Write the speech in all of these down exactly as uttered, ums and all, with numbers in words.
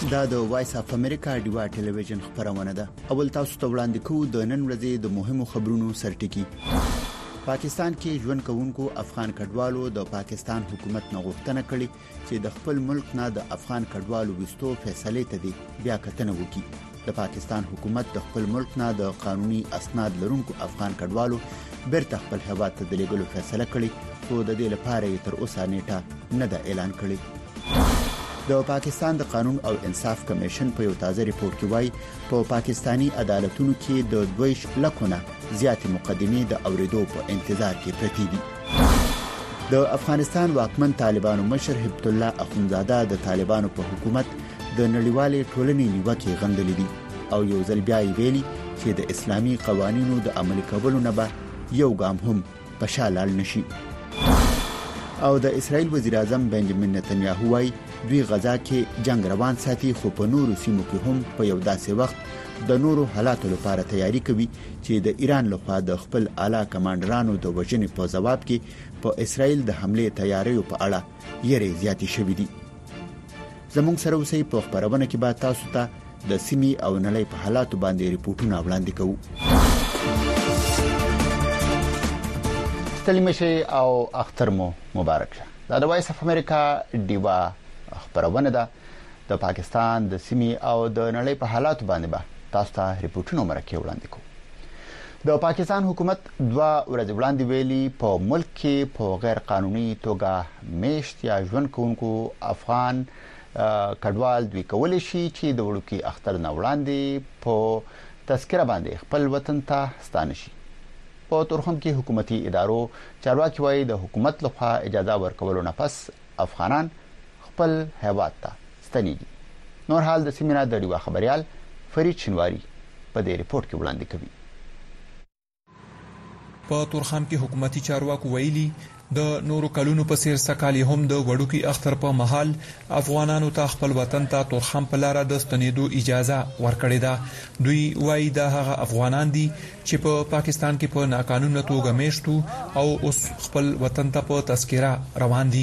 دا د وایس اف امریکا ډیوا ټلویزیون خبرونه ده. اول تاسو ته وړاندې کوو د نن ورځې د مهمو خبرونو سرټکی. پاکستان کې ژوند کوونکو افغان کډوالو د پاکستان حکومت نه غوښتنه کړې چې د خپل ملک نه د افغان کډوالو وستو فیصله تدي بیا کتنه وکړي. د پاکستان حکومت د خپل ملک نه د قانوني اسناد لرونکو افغان کډوالو بیرته خپل هیواد ته د لېږلو فیصله کړې، خو د دې لپاره تر اوسه نیټه نه ده اعلان کړې. د پاکستان د قانون او انصاف کمیشن په یو تازه ریپورت کې وایي په پاکستانی عدالتونو کې د دویش لکونه زیاتې مقدمې د اوریدو په انتظار کې پرتې دي. د افغانستان واکمن طالبانو مشر هبت الله اخونزاده د طالبانو په حکومت د نړیوالې ټولنې نیوکې غندلې دي او یو ځل بیا ویلي چې د اسلامي قوانینو د عملي کولو نه به یو ګام هم په شا لاړ نشي. او د اسرائیل وزیر اعظم بنجامین نتنیاهو وايي دوی غزا کې جنگ روان ساتي، خو په نورو سیمو کې هم په یو داسې وخت د نورو حالاتو لپاره تیاری کوي چې د ایران لخوا د خپل اعلی کمانډرانو د وژنې په جواب کې په اسرائیل د حمله تیاریو په اړه یې زیاتې شوې دي. زموږ سره اوسئ په خبرونه کې به تاسو ته د سیمې او نړۍ په حالاتو باندې ریپورتونه وړاندې کوو. سلامشه او اختر مو مبارک شه. دا د وایس اف امریکا ډیوا خبرونه ده. د پاکستان د سیمې او د نړۍ په حالاتو باندې به تاسو ته ریپورتونه مرکه وړاندې کوو. د پاکستان حکومت دوه ورځې وړاندې ویلي په ملک کې په غیر قانوني توګه میشت یا ژوند کوونکو افغان کډوال دوی کولای شي چې د وړوکی اختر نه وړاندې په تذکره باندې خپل وطن ته ستانه شي. په تورخم کې حکومتي ادارو چارواکي وایي د حکومت لخوا اجازه ورکولو نه پس افغانان خپل هیواد ته ستنېږي. نور حال د سیمینار د ډیوا خبريال فرید شنواری په دې ریپورت کې وړاندې کوي. په تورخم کې حکومتي چارواکو ویلي د نورو کلونو په سیر سکالي هم د وړوکی اختر په محل افغانانو ته خپل وطن ته تورخم په لار د ستنېدو اجازه ورکړې ده. دوی وایي دا هغه افغانان دي چې په پا پاکستان کې په ناقانونه توګه میشتو او اوس خپل وطن ته په تذکره روان دي.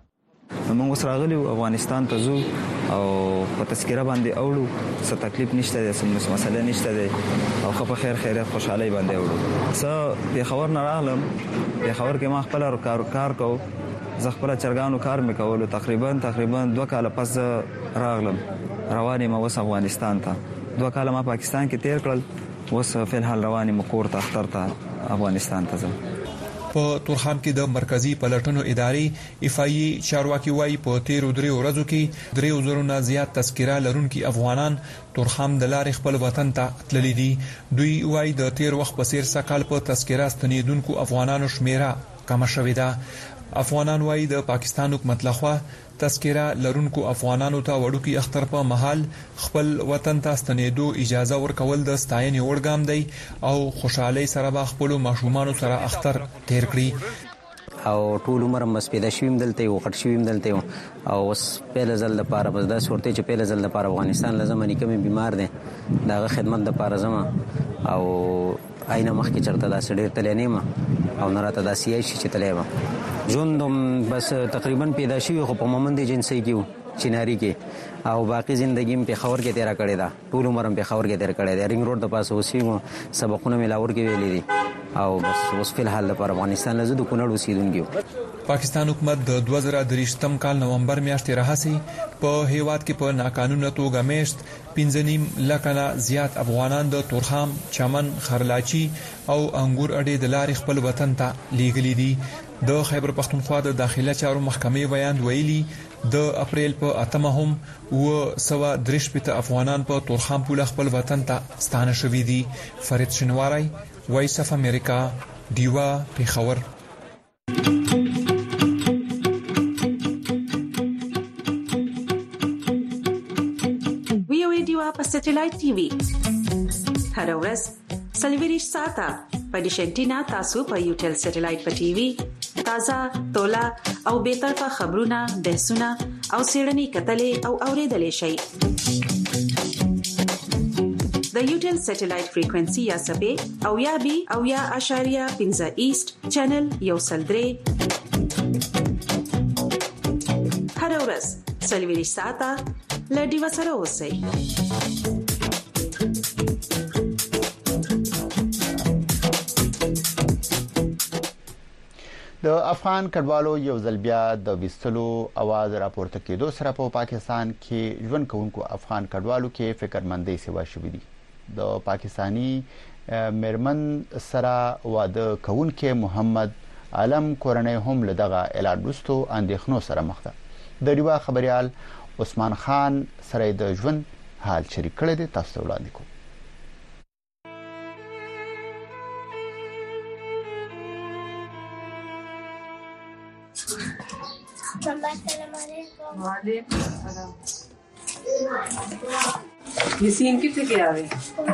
موږ اوس راغلي افغانستان ته ځو او په تذکره باندې اوړو، څه تکلیف نشته ده، څه مسله نشته ده او خو په خیر خیریت خوشحالي باندې اوړو. څه په خبر نه راغلم، په خبر کې ما خپل کار کار کو زه خپل چرګانو کار میکولو. تقریبا تقریبا دوه کال پس راغلم، رواني ما وس افغانستان ته. دوه کال ما پاکستان کې تیر کړل، وس په حال رواني مکور ته اختر ته افغانستان ته ځم. په تورخم کې د مرکزی پلټنو ادارې افای چارواکي وایي په تیر درې ورځو کې درې زرو نه زیات تذکره لرونکي افغانان تورخم د لارې خپل وطن ته تللي دي. دوی وایي د تیر وخت په سیر سکال په تذکره ستنیدونکو افغانانو شمیره کم شوې ده. افغانان وایي د پاکستان حکومت لخوا تذکره لرونکو افغانانو ته وړوکی اختر په محل خپل وطن ته ستنېدو اجازه ورکول د ستاینې وړ ګام دی او خوشحالي سره به خپل ماشومانو سره اختر تیر کړي. او ټول عمر مسپیده شویم دلته او خټ شویم دلته او اوس په لزل لپاره بس دا صورت چې په لزل لپاره افغانستان لزمنی کمی بیمار دي داغه خدمت لپاره زما او آینه مخ کې چرته دا سړی تلې نیمه او نراته دا سیای شي چې تلې و ژوندم بس تقریبا پیدا شي خو په مومند جنسي کې چیناری کې او باقی ژوندۍ په خور کې تیرا کړې ده. ټول عمر په خور کې تیر کړې ده. رینګ روډ د پاسه اوسېمو سبقونه ملاور کې ویلې دي او بس اوس په حال لپاره افغانستان لزد کونړ اوسیدونکو. پاکستان حکومت د دوه زره درې کال نومبر میاشتې راهسي په هیواد کې په ناقانونه توګه میشت پنځه نیم لک نه زیات افغانان د تورخم، چمن، خرلاچی او انګور اډې د لارې خپل وطن ته لیږلي دي. د خیبر پختونخوا د داخله چارو محکمې بیان ویلي د اپریل په اتمه هم و سوا درش پته افغانان په تورخم پوله خپل وطن ته ستانه شوي دي. فرید شنواری، وایس اف امریکا، ډیوا پیښور. په سټلایټ ټي وي هر ورځ سلویریش ساته په ډیشنټینا تاسو په یوټل سټلایټ په ټي وي تازه تولا او به طرفه خبرونه بحثونه او سیړنی کتلې او اوریدلې شي. د یوټل سټلایټ فریکوئنسي یا سبې او یا بي او یا اشاریه پنځه ایست چینل یو سلدري هر ورځ سلویریش ساته له ډیوه سره اوسئ. د افغان کډوالو یو ځل بیا د وستلو आवाज راپورته کېدو سره په پا پاکستان کې ژوند کوونکو افغان کډوالو کې فکرمندۍ سیوا شوې دي. د پاکستانی مرمن سره واده کوونکې محمد عالم کورنۍ هم له دغه اعلان وروسته اندېښنو سره مخ ده. د ریوا خبريال عثمان خان سره د ژوند حال شریک کړی دی، تاسو ته وړاندې کوم. वालेकुम अस्सलाम. ये सीन कितने के आवे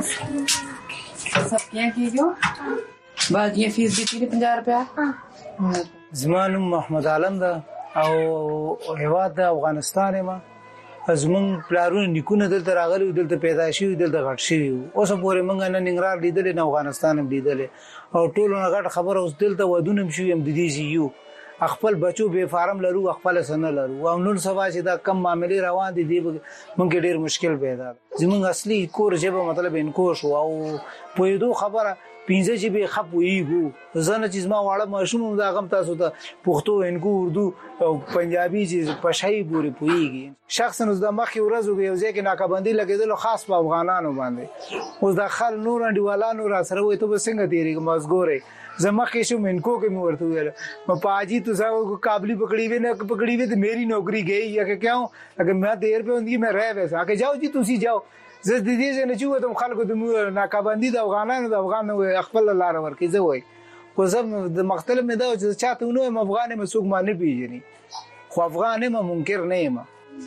सब क्या की जो बाद ये फीस दी थी पचास रुपया. زمان محمد عالم دا او هواد د افغانستان ما زمون پلارون نیکونه دلته راغلي دلته پیدا شي دلته غټ شي. اوس پورې مونږ نه ننګرهار لیدل نه افغانستان هم لیدل او ټول نه غټ خبر اوس دلته ودونه شي هم د دې یو خپل بچو به فارم لرو خپل سن لرو او نن سبا چې دا کم معاملې روان دي دی مونږ ډیر مشکل پیدا. زمونږ اصلي کور جبه مطلب انکو شو او په دو خبره پینځه چې به خپويګو ځنه چې ما واړه ماشوم دا غم تاسو ته پښتو انکو اردو او پنجابي چې پښای پوری پويږي. شخصا د مخې ورځو یو ځکه ناکابندي لګیدل خاص په افغانانو باندې اوس د خل نور انډیوالانو را سره وي ته به څنګه تیریږي مزګورې زما کې شو منکو کې مې ورته ویل ما پاجي تو ساو کابلی پکڑی وی نه پکڑی وی تو میری نوکری گئی یا کہ کیوں اگر میں دیر پہ ہوندی میں رہ ویسا کہ جاؤ جی تسی جاؤ زه د دې نه چې وته خلکو د ناکابندي د افغانانو د افغان خپل لار ورکې زه وای خو زه د مختلف مې دا چې چاته نو افغان مې څوک ما نه پیژني خو افغان ما منکر نه یم.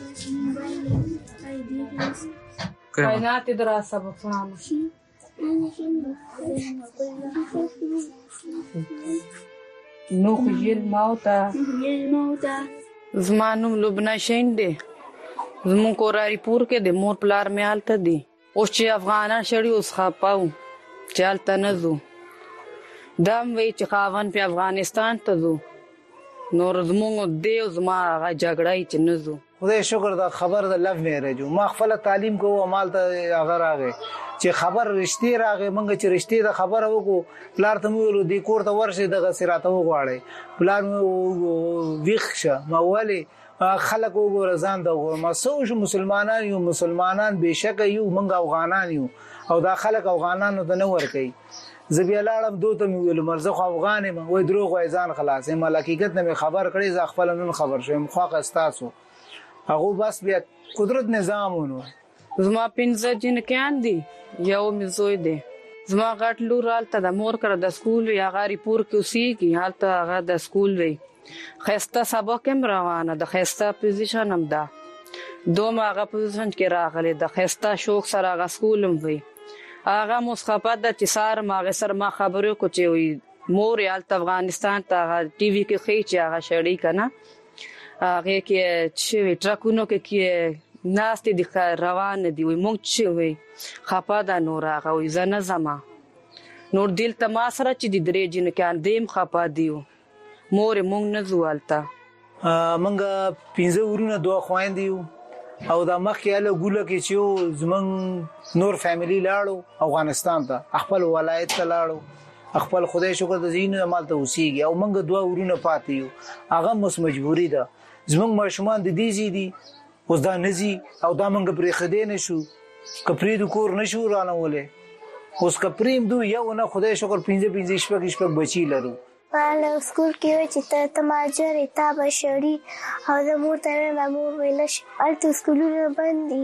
کائنات دراسه بفهم نو خجل موتا زمانم لبنان شین دی زمون کوراری پور کې د مور پلار مې حالت دي اوس چې افغانان شړی اوس خاپاو چالت نزو دام وی چې خاون په افغانستان ته زو نور زمون دیو زما هغه جګړای چې نزو. خدای شکر دا خبر د لو میرجو ما خپل تعلیم کو مال ته هغه راغی چې خبر رښتې راغی مونږ چې رښتې د خبره وکړو پلار ته مو د کور ته ورشه دغه سراته وغواړي پلار مو ویښه ما ولی خلک وګوره ځان دا وګوره ما سوچ مسلمانان یو مسلمانان بهشکه یو مونږ افغانان یو او دا خلک افغانانو ته نه ور کوي. زبی لاړم دوته مې ویل مرزه خو افغان یم وای دروغ وای ځان خلاص یم حقیقت نه خبر کړی ز خپل نن خبر شوم خو استاسو هغه بس بیا قدرت نظامونو زما پنځه جن کېان دي یو مې زوی دی زما غټ لور حالت د مور کړه د سکول یا غاری پور کې اوسېږي حالت هغه د سکول وی خسته سبق هم روانه د خسته پوزیشن هم ده دوه هغه پوزیشن کې راغلي د خسته شوق سره هغه سکول هم وی هغه مسخفت د چې سار ما غسر ما خبرو کو چې وی مور حالت افغانستان ته ټي وي کې خې چې هغه شړی کنه هغه کې چې ټرکونو کې کې ناست دي روان دي وي مونږ چې وي خپه دا نور هغه وي زنه زما نور دل ته ما سره چې د درې جن کې اندیم خپه دیو مور مونږ نه زوالتا مونږ پنځه ورونه دوه خويندې او دا مخیاله ګوله کې چې زمون نور فیملی لاړو افغانستان ته خپل ولایت ته لاړو خپل خدای شکر د زینو مال ته اوسېږي او مونږ دوه ورونه پاتې یو هغه مس مجبوری ده زمون ماشومان د دې زی دي اوس دا نزي او دا مونږ پرې خدای نشو کپری د کور نشو رانه ولې اوس کپریم دو یو نه خدای شکر پنځه پنځه شپږ شپږ بچی لرو. والا سکول کې وای چې ته تماجر تا بشړی او د مور ته مامور ویلش الته سکولونه باندې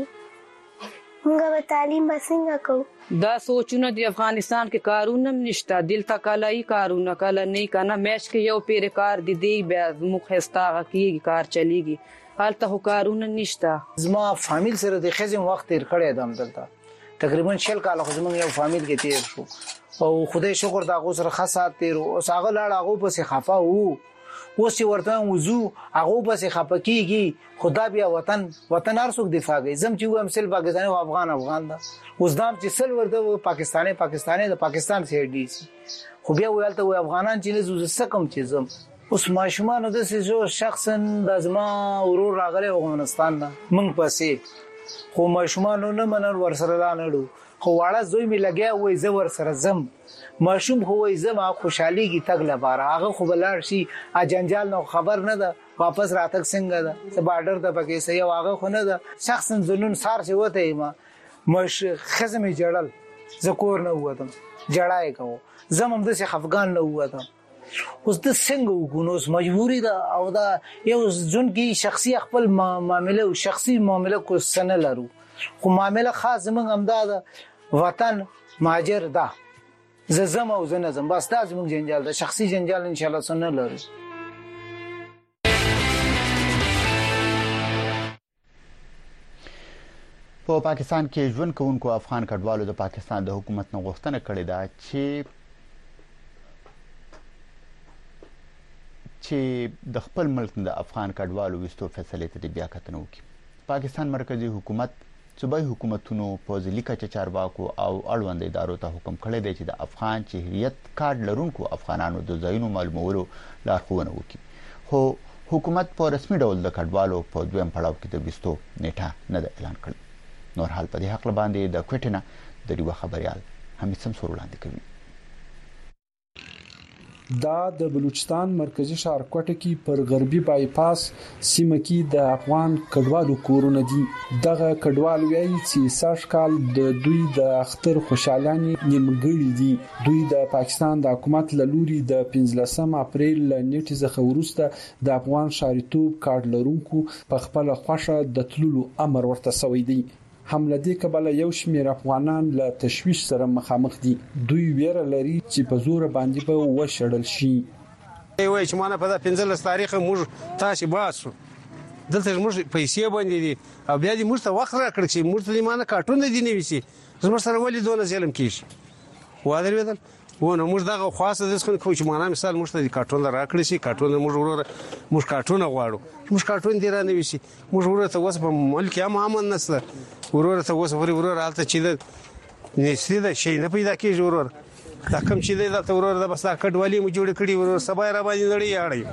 موږ به تعلیم بسنګ کو. دا سوچونه د افغانستان کې کارونه نشته دل تکالای کارونه کله نه کنه مېش کې یو پیر کار دي دی بیا مخستا کیږي کار چلیږي حالت هو کارونه نشته. زما فامیل سره د خزم وخت تیر کړی دم دلته تقریبا شل کال خو زمونږ یو فامیل کې تیر شو او خدای شکر دا غو سره خاصات تیر او هغه لاړ هغه پسې خفا وو اوس ورته وزو هغه پسې خفا کیږي خدا بیا وطن وطن هر څوک دفاع کوي زم چې هم سل پاکستاني او افغان افغان دا اوس دام چې سل ورته پاکستاني پاکستاني د پاکستان سي ډي سي خو بیا ویلته و افغانان چې زو سکم چې زم اوس ماشومان د سې جو شخصا د زما ورور راغله افغانستان نه مونږ پسې خو ماشومان نه منل ورسره لاندو خو واړه زوی می لګیا وای زه ورسره زم ماشوم خو وای زما خوشحالي کی تګ لپاره هغه خو بلار شي ا جنجال نو خبر نه ده واپس راتک څنګه ده څه بارډر ته پکې سې واغه خو نه ده شخصا زنون سار شي وته ما مش خزمه جړل زکور نه وته جړای کو زمم د څه افغان نه وته اوس د څنګه وګونوس مجبوری ده او دا یو ځون کی شخصي خپل معاملې او شخصي معاملې کو سن لرو خو معاملې خاص زمون امداد وطن ماجر ده زما او زنه زم بس دا زمون جنجال ده شخصي جنجال ان شاء الله سن لرو په پاکستان کې ژوند کوونکو افغان کډوالو د پاکستان د حکومت نه غوښتنه کړې ده چې چې د خپل ملک د افغان کډوالو وستو فیصله ته بیا کتنه وکړي پاکستان مرکزی حکومت صوبایي حکومتونو په ځلي کچه چارواکو او اړوند ادارو ته حکم کړی دی چې د افغان شهریت کارت لرونکو افغانانو د ځایونو معلومولو لارښوونه وکړي خو حکومت په رسمي ډول د کډوالو په دویم پړاو کې د وستو نیټه نه ده اعلان کړې نور حال په دې حق باندې د کوټینه د ریو خبريال حمید سمسور وړاندې کوي دا د بلوچستان مرکزی ښار کوټه کې پر غربي بایپاس سیمه کې د افغان کډوالو کورونه دي دغه کډوال وایي چې ساش کال د دوی د اختر خوشالاني نیمګړي دي دوی د پاکستان د حکومت لوري د پنځلسم اپریل نیټه څخه وروسته د افغان شاریتوب کارت لرونکو په خپل خوښه د تللو امر ورته شوی دی حمله دې کبله یو شمېر افغانان له تشویش سره مخامخ دي دوی ویره لري چې په زور باندې به وشړل شي وای چې مانه په پنځلس تاریخ موږ تاسو باسو دلته موږ پیسې باندې دي او بیا دې موږ ته وخت راکړ چې موږ ته مانه کارټون دي نه وسی زموږ سره ولې دونه ظلم کیږي واده ویل ونه موږ دغه خاصه د څه کوم چې معنا مثال موږ ته کارټون راکړی شي کارټون موږ وروره موږ کارټون غواړو موږ کارټون دی را نه وسی موږ وروره ته وس په ملک هم امن نسله وروره ته وس وروره حالت چې د نسلی د شي نه پیدا کیږي وروره دا کوم چې د وروره د بس کډوالي مو جوړ کړی وروره سبا را باندې لړۍ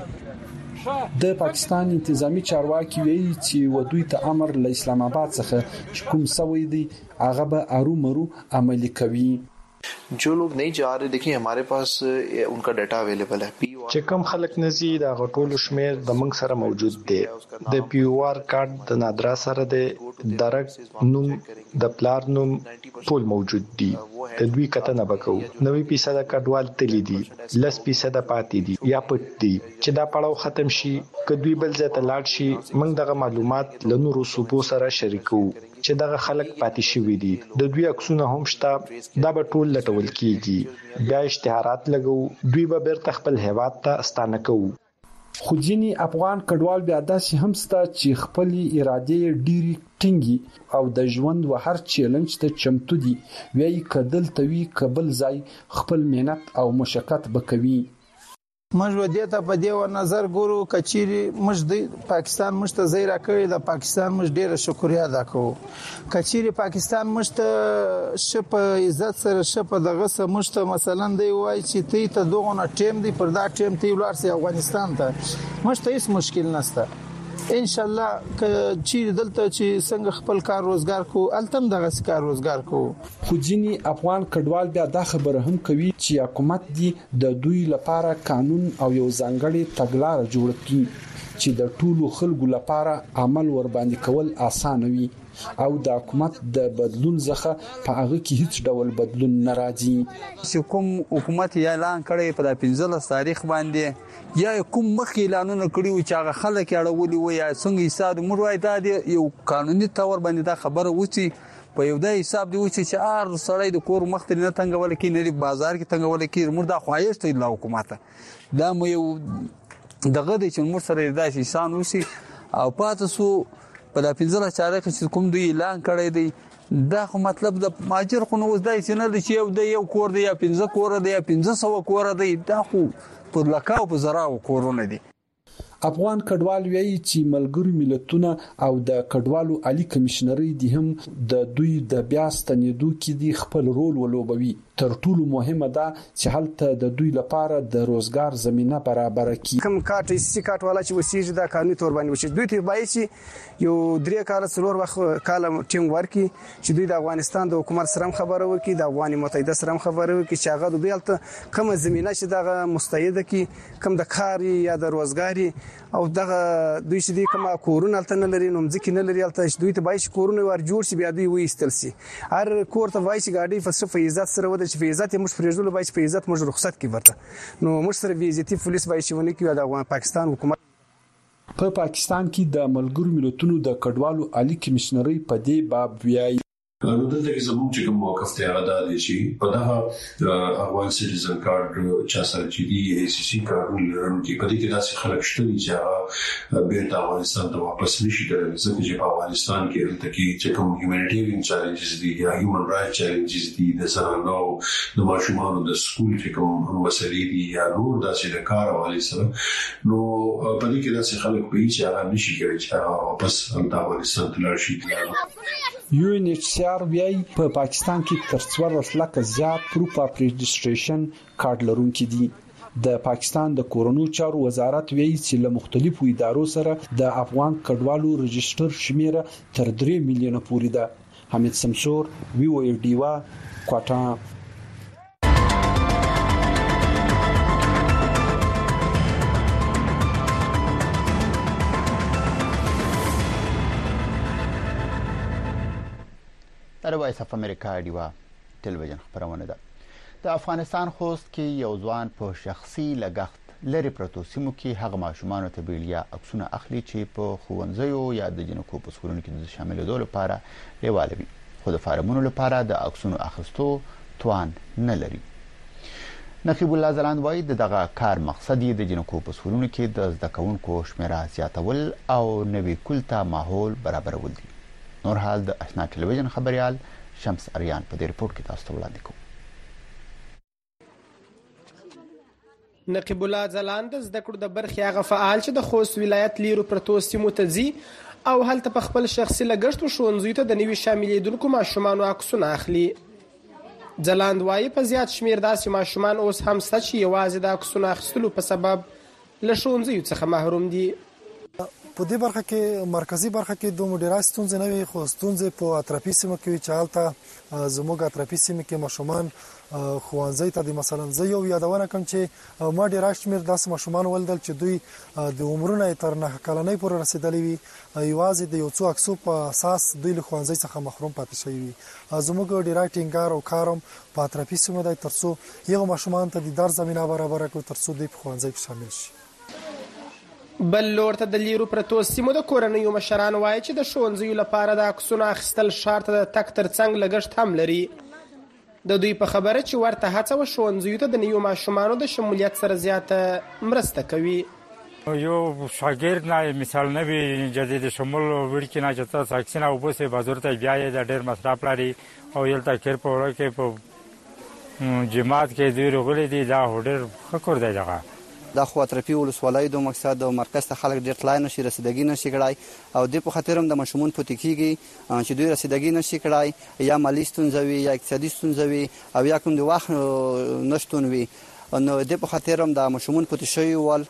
اړي د پاکستان انتظامی چارواکي ویلي چې ودوی ته امر له اسلام آباد څخه کوم سوي دي هغه به ارو مرو عملي کوي जो लोग नहीं जा रहे देखिए हमारे पास उनका डाटा अवेलेबल है چې کوم خلک نزي د غټولو شمیر د منګ سره موجود دی د پی او آر کارت د نادرا سره د درک نوم د پلار نوم ټول موجود دي د دوی کتنه وکاو نوې فیصد کډوال تللی دي لس فیصد پاتې دي یا پټ دي چې دا پړاو ختم شي کدوې بل ځای ته لاړ شي موږ دغه معلومات له نورو صوبو سره شریکو چې دغه خلک پاتې شوي دي د دوی عکسونه هم شته دا به ټول لټول کیږي بیا اشتهارات لګو دوی به بیرته خپل هیواد ته ستانه کوو خو ځینی افغان کډوال بیا داسې هم ستا چې خپل اراده ډيري ټینګي او د ژوند و هر چیلنج ته چمتو دي وایي کدل توي قبل ځای خپل مهنت او مشقت وکوي مجو دیتا په دیو نظر ګورو کچيري مش د پاکستان مشته زیرا کوي د پاکستان مش ډیره شکریا ادا کوو کچيري پاکستان مشته شپ عزت سره شپ دغه سره مشته مثلا دی وای چې تی ته دغه ټیم دی پر دا ټیم تی ولر سي افغانستان ته مشته هیڅ مشکل نشته ان شاء الله چې دلته چې څنګه خپل کار روزګار کو التم دغه کار روزګار کو خو ځینی افغان کډوال بیا دا خبره هم کوي چې حکومت دی د دوی لپاره قانون او یو ځانګړي تګلارې جوړ کړي چې د ټولو خلکو لپاره عمل ور باندې کول اسانه وي او د حکومت د بدلون ځخه په هغه کې هیڅ ډول بدلون ناراضي چې کوم حکومت اعلان کړي په پنځلس تاریخ باندې یا کوم مخ اعلانونه کړي چې هغه خلک اړولي وي یا څنګه حساب مروای دا یو قانوني تور باندې دا خبره وسی په یو د حساب دی چې ار سړی د کور مخ ته نه تنګول کې نه بازار کې تنګول کې مردا خوایست د حکومت دا مو یو دغه د چې مر سره د انسان وسی او پاتسو په د پنځله چارې چې کوم دوی اعلان کړی دی دا خو مطلب د ماجر خو نو زدای چې نه چې یو د یو کور دی یا پنځه کور دی یا پنځه سو کور دی دا خو په لکاو په زراو کورونه دي افغان کډوال وایي چې ملګرو ملتونه او د کډوالو عالی کمشنري د هم د دوی د بیا ستنېدو کې د خپل رول ولوبوي. تر ټولو مهمه ده چې هلته د دوی لپاره د روزګار زمينه برابر کړي. کوم کارت سی کارت والا چې وسیږي د قانوني تور باندې وشي دوی ته بای چې یو درې کال څلور وخت کال ټیم ورکي چې دوی د افغانستان د حکومت سره خبره وکړي، د افغان متحده سره خبره وکړي چې هغه دوی هلته کوم زمينه چې دغه مستعده کی کوم د کار یا د روزګاری او دغه دوی چې کوم کورونه هلته نه لري نو ځکه نه لري هلته دوی ته بای چې کورونه ور جوړ شي بیا دوی وېستل شي. هر کور ته وای چې ګاډي فلسفه عزت سره ود چې په عزت موږ پرېږدو بای چې په عزت موږ رخصت کی ورته نو موږ سره ویزیټي پولیس بای چې ونه کی د پاکستان حکومت. په پا پاکستان کې د ملګرو ملتونو د کډوالو عالی کمشنري په دې باب ویاي نو دلته کې زموږ چې کوم موقف ته هغه د دې چې په دغه افغان سټیزن کارت چا سره چې دی ای سی سی کارونه لرونکي په دې کې داسې خلک شته چې هغه بیرته افغانستان ته واپس نشي تللی ځکه چې په افغانستان کې دلته کې چې کوم هیومانیټیرین چیلنجز دي یا هیومن رائټ چیلنجز دي د زنانو د ماشومانو د سکول چې کوم مسلې دي یا نور داسې د کار حواله سره نو په دې کې داسې خلک په هیڅ هغه نشي کوي چې هغه واپس افغانستان ته لاړ شي. یو ان ایچ سی آر بیا په پاکستان کې تر څوارلس لکه زیات پروف اف رجسټریشن کارت لرونکي دي. د پاکستان د کورونو چارو وزارت وایي چې له مختلفو ادارو سره د افغان کډوالو رجسټر شمیره تر درې میلیونه پورې ده. حمید سمسور وی او ای ډیوا کوټا. د وایس اف امریکا ډیوا ټلویزیون خبرونه ده. د افغانستان خوست کې یو ځوان په شخصي لګښت لري پروتو سیمو کې هغه ماشومان ته بیلیا عکسونه اخلي چې په خوندزیو یا د جنکو په سکولونو کې شامل دي لپاره لیوالوي خو د فارمونو لپاره د عکسونو اخیستو توان نه لري. نقیب الله زلاند وایي دغه کار مقصد یې د جنکو په سکولونو کې د زده کوونکو شمیره زیاتول او نوي کلته ماحول برابرول دي. نور حال د آشنا ټلویزیون خبريال شمس اریان په دې ریپورت کې تاسو ته وړاندې کوم. نقیب الله زلاند زده کړو د برخې هغه فعال چې د خوست ولایت لیرو پرتو سیمو ته ځي او هلته په خپل شخصي لګښت ښوونځیو ته د نوي شاملېدونکو ماشومانو عکسونه اخلي. زلاند وایي په زیات شمیر داسې ماشومان اوس هم شته چې یوازې د عکسونو اخیستلو په سبب له ښوونځیو څخه محروم دي. په دې برخه کې مرکزی برخه کې دوه ډیرای ستونزې نه وي خو ستونزې په اطرافي سیمو کې چې حالته زموږ اطرافي سیمو کې ماشومان خوانځي ته د مثلا زه یو یادونه کوم چې ما ډیرای شمیر داسې ماشومان ولدل چې دوی د عمرونه تر نه کلنۍ پورې رسیدلی وي یوازې د یو څو عکسو په اساس دوی له خوانځي څخه محروم پاتې شوی وي. زموږ ډیرای ټینګار او کارم په اطرافي سیمو د ترڅو یو ماشومان ته د در زمينه برابر کړو ترڅو دوی په خوانځي کې شامل شي. بل لور ته د لیرو پرتو سیمو د کورنیو مشران وایي چې د ښوونځیو لپاره د عکسونو اخیستل ښار ته د تګ ترڅنګ لګښت هم لري. د دوی په خبره چې ورته هڅه و ښوونځیو ته د نویو ماشومانو د شمولیت سره زیاته مرسته کوي. یو شاګرد نه مثال نه وي جدید شمول ورکی نه چې تاسو اکسینه وبسه بازار ته بیا یې د ډېر مصرف لري او یلته کېر په وړه کې په جماعت کې دوی رغلي دي دا هډر خکور دی دغه د خو اطرافي ولسوالۍ د مقصد او مرکز ته خلک ډېر تلای نشي رسیدګي نشي کړای او د په خاطر هم د مشمون پاتې کیږي چې دوی رسیدګي نشي کړای یا مالی ستونزې وي یا اقتصادي ستونزې وي او یا کوم د وخت نشټون وي نو د په خاطر هم د مشمون پاتې شوی ول.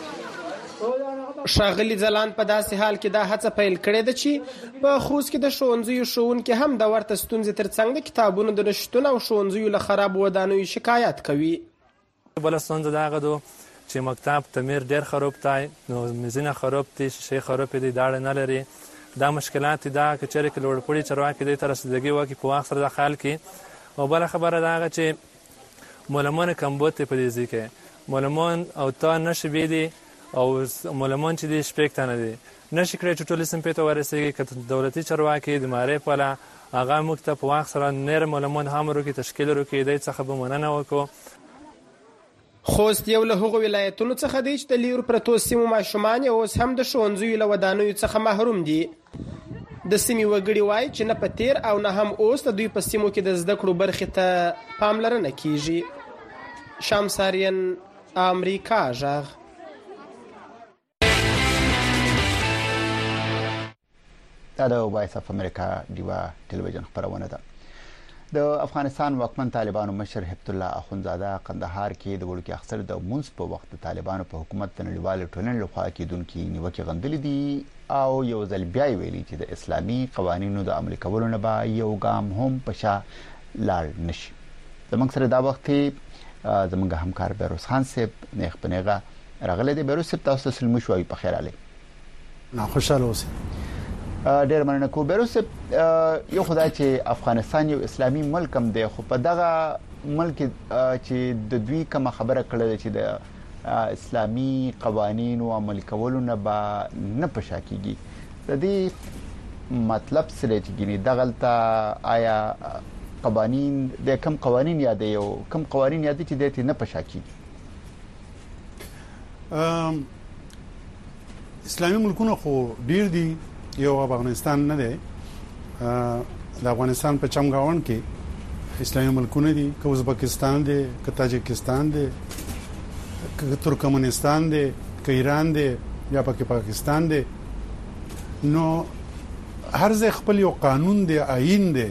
شاغلی زلان په داسې حال کې دا هڅه پیل کړې ده چې په خوست کې د ښوونځیو ښوونکي هم د ورته ستونزې ترڅنګ د کتابونو د نشټون او ښوونځیو له خراب ودانیو شکایت کوي. بل ستونزه دا غدو چې مکتب تعمیر ډیر خراب دی نو میزونه خراب دي شي خراب دي دا نه لري دا مشکلات دا چې چیرې کلوړ پړي چرواکې دي تر رسیدګي وکي په وخت سره داخل کی او بل خبره دا چې مولمان کمبوت په دې ځکه مولمان او تا نشي دي او مولمان چې دي شپږ نه دي نشي کړی چې ټول سم په ورسېږي ک دولتي چرواکې د مارې په لا هغه مکتب په وخت سره نیر مولمان هم ورو کې تشکیل ورو کې د څخه به مننه وکړو. خوست یو له هغو ولایتونو څخه دی چې د لیرو پرتو سیمو ماشومان یې اوس هم د ښوونځیو له ودانیو څخه محروم دي. د سیمې وګړي وایي چې نه په تیر او نه هم اوس د دوی په سیمو کې د زده کړو برخې ته پاملرنه کیږي. شمس اریان امریکا غږ. دا د وایس اف امریکا دیوا ټلویزیون خبرونه ده. د افغانستان واکمن طالبانو مشر هبت الله اخونزاده قندهار کې د وړوکی اخسر د منځ په وخت طالبانو په حکومت د نړیوال ټولنې لخوا کېدونکې نیوکې غندلې دي او یو ځل بیا ویلي چې د اسلامي قوانینو د عملي کولو نه به یو ګام هم په شا لاړ نشي. زموږ سره دا وخت زموږ همکار بیروز خان صاحب نیغ په نیغه راغلی دی. بیروز صاحب تاسو ته سلمو شوي په خیر علي. نه خوشاله اوسئ. ډېر مننه کوم. بیروز صاحب یو خدای چې افغانستان یو اسلامي ملک هم دی خو په دغه ملک چې د دوی کوم خبره کړل چې د اسلامي قوانینو عمل کولو نه به نه پشا کیږي د دې مطلب سره چې ګینه دغلطه آیا قوانین د کوم قوانین یادې او کوم قوانین یادې چې دته نه پشا کیږي؟ اسلامي ملکونه خو ډیر دي، یو افغانستان نه دی. د افغانستان په چمګاون کې اسلامي ملکونه دي، که ازبکستان دی، که تاجکستان دی، که ترکمنستان دی، که ایران دی یا پاک پاکستان دی. نو هر ځای خپل یو قانون دی، آئین دی.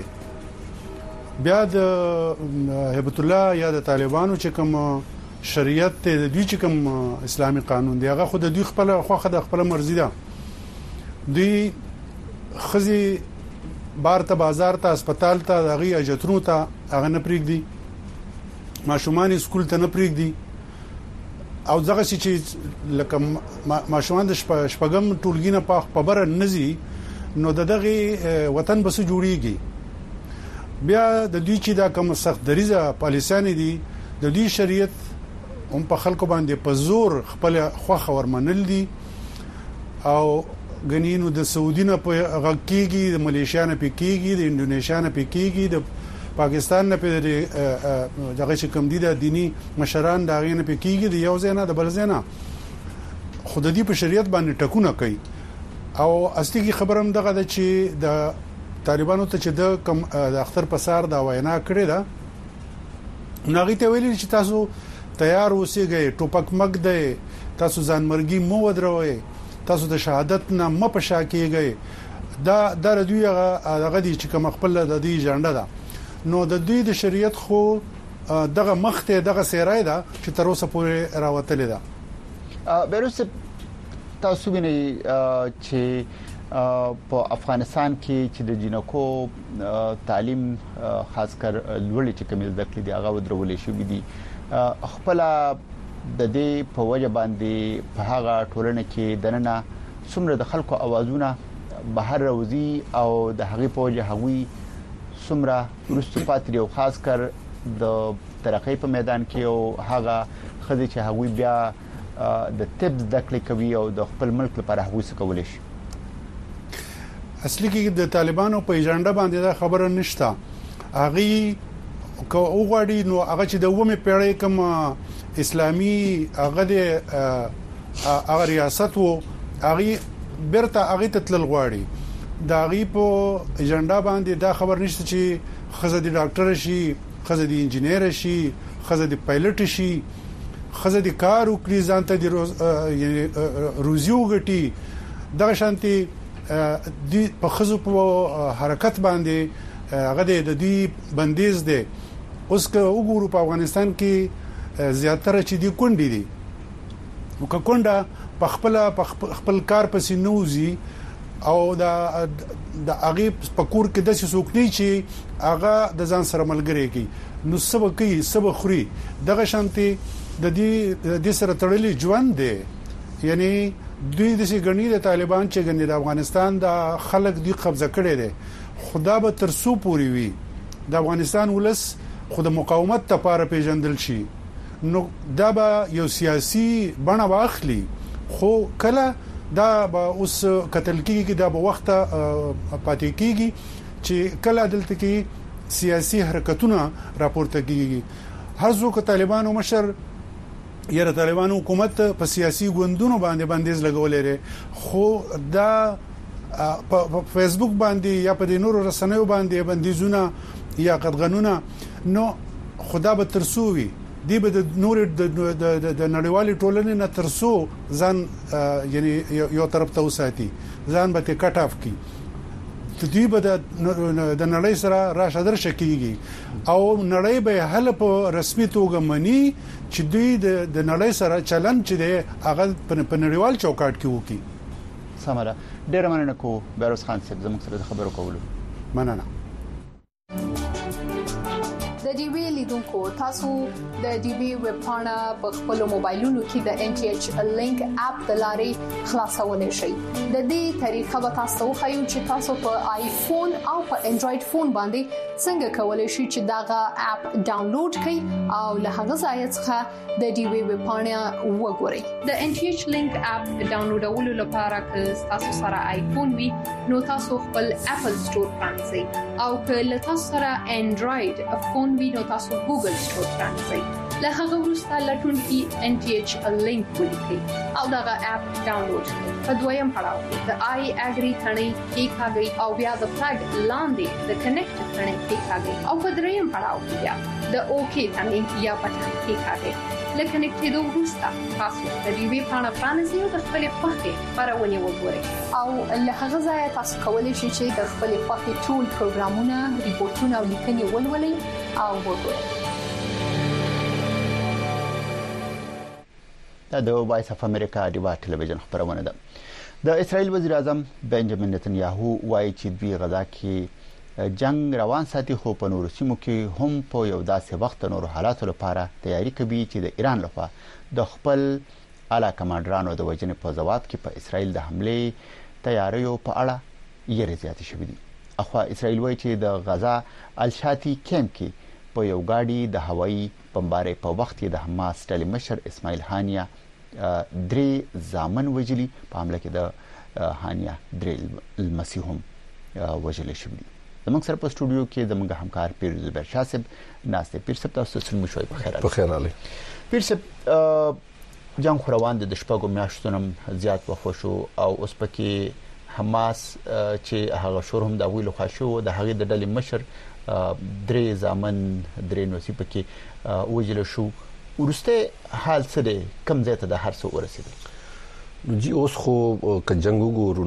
بیا د هبت الله یا د طالبانو چې کوم شریعت ته د دوی چې کوم اسلامي قانون دی هغه خو د دوی خپل خوخه د خپل مرزي ده. دوی خزي بار ته بازار ته هسپتال ته دغه اجترو ته هغه نه پریږدي، ماشومان سکول ته نه پریږدي او دغه چې لکه ماشومان د شپږم ټولګي نه په خبره نزي نو دغه وطن بس جوړیږي. بیا د دوی چې دا کوم سخت دریزه پالیسانی دي د دوی شریعت هم په خلکو باندې په زور خپل خوخه ورمنل دي او غنینو د سعودي نه په غکیږي، د ملیشیا نه پکېږي، د انډونیشیا نه پکېږي، د پاکستان نه په دغه چې کوم دي د دینی مشران دا غي نه پکېږي، د یو ځای نه د بل ځای نه خود دې په شریعت باندې ټکونه کوي. او اصلي خبرم دغه د چې د طالبانو ته چې د کم د اختر پسار دا وینا کړې ده ناغي ته ویلي چې تاسو تیار اوسئ، ټوپک مګ دی، تاسو ځان مرګي مو ودروي، تاسو د شهادت نه م په شا کېږئ. دا د دوی هغه د چې کوم خپل د دې جنډه ده. نو د دوی د شریعت خو دغه مخته دغه سیرای ده چې تر اوسه پورې راوتلې ده. بیروز تاسو وینئ چې په افغانستان کې چې د جنکو تعلیم خاص کر لوړ چې کوم زده کړې دي هغه ودرولې شوې دي. خپل د دې په وجه باندې په هغه ټولنه کې دننه څومره د خلکو اوازونه بهر راوځي او د هغه په وجه هغوی څومره ورستو پاتري او خاص کر د ترقۍ په میدان کې او هغه خدي چې هغوی بیا د طب د کړې کوي او د خپل ملک لپاره هغوی څه کولای شي. اصلي کې د طالبانو په ایجنډا باندې دا خبره نشته. هغه کو وګړي نو هغه چې د ومه پیړۍ کوم اسلامي هغه د هغه ریاست وو هغه برته هغه تتل غواړي. دا غي په ایجنډا باندې دا خبر نشته چې خزه د ډاکټر شي، خزه د انجینیر شي، خزه د پایلټ شي، خزه د کار او کریزانته د روزي وګټي. دا شانتي د په خزو په حرکت باندې هغه د دې بندیز دی. اوس که وګورو په افغانستان کې زیاتره چې دی کونډې دي او که کونډه په خپل خپل کار پسې نوځي او دا د هغه په کور کې د څه څوک نه چې هغه د ځان سره ملګری کی نو سبا کوي سبا خوري. دغه شانتي د دې د سره تړلې ژوند دی. یعنی دوی د سي غنی د طالبان چې غنی د افغانستان د خلک دی قبضه کړي دي. خدا به ترسو پوری وي د افغانستان ولس خود مقاومت ته پاره پیژندل شي نو دا به یو سیاسي بڼه واخلي. خو کله دا به اوس قتل کیږي، دا به وخت پاتې کیږي چې کله دلته کې سیاسي حرکتونه راپورته کیږي. هر څوک طالبانو مشر یا طالبانو حکومت په سیاسي ګوندونو باندې بندیز لګولې لري، خو دا په فیسبوک باندې یا په نورو رسنیو باندې بندیزونه یا قدغنونه نو خدا به ترسووي دی به د نور د نړیوالې ټولنې نه ترسو ځان یعنی یو طرف ته وساتي، ځان به ته کټ اف کی. دوی به د نړۍ سره راشه درشه کیږي او نړۍ به هله په رسمي توګه مني چې دوی د نړۍ سره چلن چې دی هغه په نړیوال چوکاټ کې وکړي. سمره ډیر مننه کو بیروز خان صاحب زموږ سره خبرو کولو. مننه. د ډي وی لیدونکو تاسو د ډي وی ویب پاڼه په خپل موبایلونو کې د ان ټي ایچ لینک اپ د لارې خلاصولای شئ. د دې طریقه به تاسو خو چې تاسو په آیفون او په انډراید فون باندې څنګه کولای شئ چې داغه اپ ډاونلوډ کړئ او له هغه ځای څخه د ډي وی ویب پاڼه وګورئ. د ان ټي ایچ لینک اپ ډاونلوډولو لپاره که تاسو سره آیفون وي نو تاسو خپل اپل سٹور پرانځئ او که تاسو سره انډراید فون وي نو تاسو ګوګل سٹور پرانځئ. له هغه وروسته لټون کې ان ټي ایچ لینک ولیکئ او دا اپ ډاونلوډ کړئ. په دویم پړاو کې د آی اګری ثنې کې کاږي او بیا د فلګ لاندې د کنیکټ ثنې کې کاږي او په دریم پړاو کې بیا د اوکی ثنې یا بټن کې کاږي. لکه نکټېدو وروسته تاسو د دې وی پاڼه پرانیزئ او د خپل خوښې خبرونه وګورئ او له هغه ځای تاسو کولی شئ چې د خپل خوښې ټول پروګرامونه، ریپورتونه او لیکنې ولولئ او وګورئ. دا د وایس اف امریکا ډیوا ټلویزیون خبرونه ده. د اسرائیل وزیر اعظم بنجامین نتنیاهو وایي چې دوی غزا کې جنگ روان ساتي خو په نورو سیمو کې هم په یو داسې وخت نور حالاتو لپاره تیاری کوي چې د ایران لخوا د خپل اعلی کمانډرانو د وژنې په ځواب کې په اسرائیل د حمله تیاریو په اړه یې زیاتې شوې دي. اخوا اسرائیل وایي چې د غزا الشاتی کیمپ کې په یو گاډي د هوایي بمبارۍ په وخت کې د حماس ډلې مشر اسماعیل هانیه درې ځامن وجلی په حمله کې د هانیه درې المسیح هم وجل شوی دي. زموږ سره په سټوډیو کې زموږ همکار پیر زبیر شاسب ناشته. پیر صاحب تاسو سره مشوي په خیر په خیر علي. پیر صاحب جنگ روان د شپږو میاشتونو زیات وخت شو او اوس پکې حماس چې هغه شور هم د ویلو خاصو د هغه د ډلې مشر درې ځامن درې نوسی پکې وجل شو. ورسته حال څه دی کم ځای ته د هر څه ورسېدل؟ نو جی اوس خو ک جنگ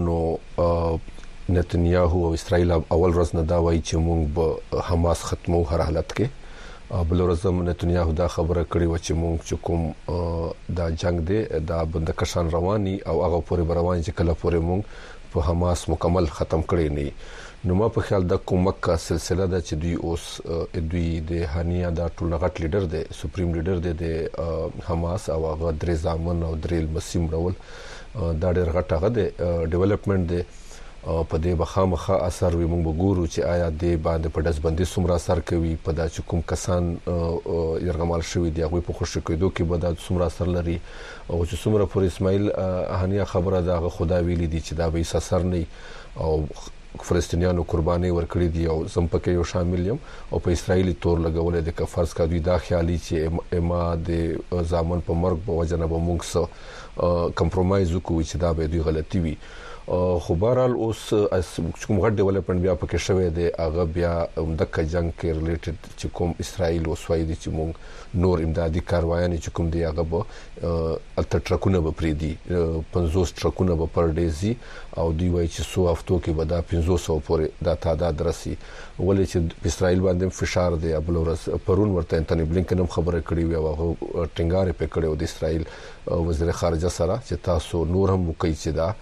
وګورو نتنیاهو او اسرائیل اول ورځ نه دا وایي چې موږ به حماس ختمو هر حالت کې. بل ورځ نتنیاهو دا خبره کړې و چې موږ چې کوم دا جنگ دی دا بندکشان رواني او هغه پورې روان چې کله پورې موږ په حماس مکمل ختم کړی نه. نو ما په خیال د کومک کا سلسله ده چې دوی اوس دوی د هانیه دا ټول غټ لیډر دی سپریم لیډر دی د حماس او هغه درې ځامن او درې مسیم رول دا ډېر غټ هغه دی ډیولپمنٹ دی په دې بخامخه اثر وي. موږ وګورو چې آیا د باندې په دزبندي سمرا اثر کوي په دا چې کوم کسان يرغمال شوی دی هغه په خوشی کېدو کې به دا سمرا اثر لري او چې سمرا پر اسماعیل هانیه خبره دا خدا ویلي دي چې دا به اثر نه او فلسطینیانو قرباني ورکړي دي او زم پکې یو شامل یم او په اسرایلی تور لګولې د کفرز کا دوی دا خیالي چې اما د ځامن په مرګ په وجنه به موږ سره کمپرمایز وکړو چې دا به دوی غلطي وي. خو بهرحال اوس کوم غټ ډیولپمنٹ بیا پکې شوی دی هغه بیا دغه جنگ کې ریلیټډ چې کوم اسرائیل او سوي دي چې موږ نور امدادي کاروایي چې کوم دی هغه به الته ټرکونه به پری دي پنځوس ټرکونه به پر ډے زی او دوی وایي چې سو هفتو کې به دا پنځوس سو پورې دا تعداد راسي. ولې چې اسرائیل باندې فشار دی ابل ورځ پرون ورته انټونی بلینکن هم خبره کړې وي او هغه ټینګار په کړو د اسرائیل وزیر خارجه سره چې تاسو نور هم وکړئ چې دا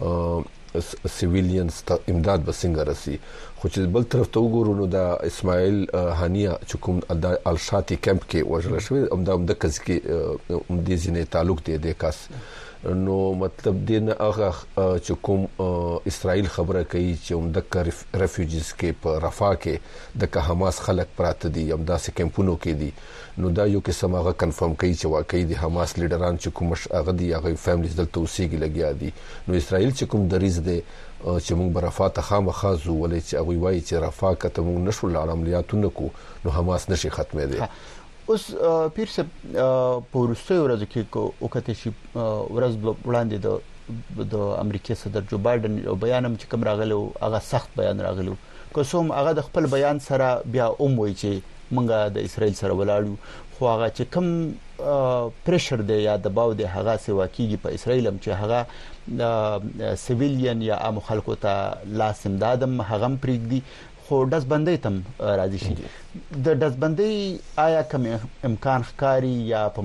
سیویلینز ته امداد به څنګه راسي. خو چې بل طرف ته وګورو نو دا اسماعیل هانیه چې کوم د الشاتی کیمپ کې وژل شوی هم د کس کې هم د ځینې تعلق دی د کس نو مطلب دین هغه چې کوم اسرائیل خبره کوي چې هم د ریفیوجیز کې په رفاه کې د حماس خلک پراته دي هم داسې کیمپونو کې دي نو دا یو قسم هغه کنفرم کوي چې واقعي د حماس لیډران چې کوم هغه دي هغه فیملیز دلته اوسېږي لګیا دي. نو اسرائیل چې کوم دریز دی چې موږ برافا ته خامخا زو ولې چې هغه وایي چې رفاه کته موږ نشو لاړ عملیاتونه کو نو حماس نشي ختمه دي. اوس پیر صاحب په وروستي ورځو کې وکړه شي ورځ وړاندې د د امریکای صدر جو بایدن او بیان هم چې کوم راغلو هغه سخت بیان راغلو کوم هغه د خپل بیان سره بیا اوم وایي چې مونږه د اسرائیل سره ولاړو خو هغه چې کوم پریشر دی یا دباو دی هغه سوا کیږي په اسرائیل هم چې هغه سیویلین یا عام خلکو ته لاس امدادم هغه پریږدي خو دزبندۍ تم راځي شي د دزبندۍ آیا کوم امکان ښکاری یا په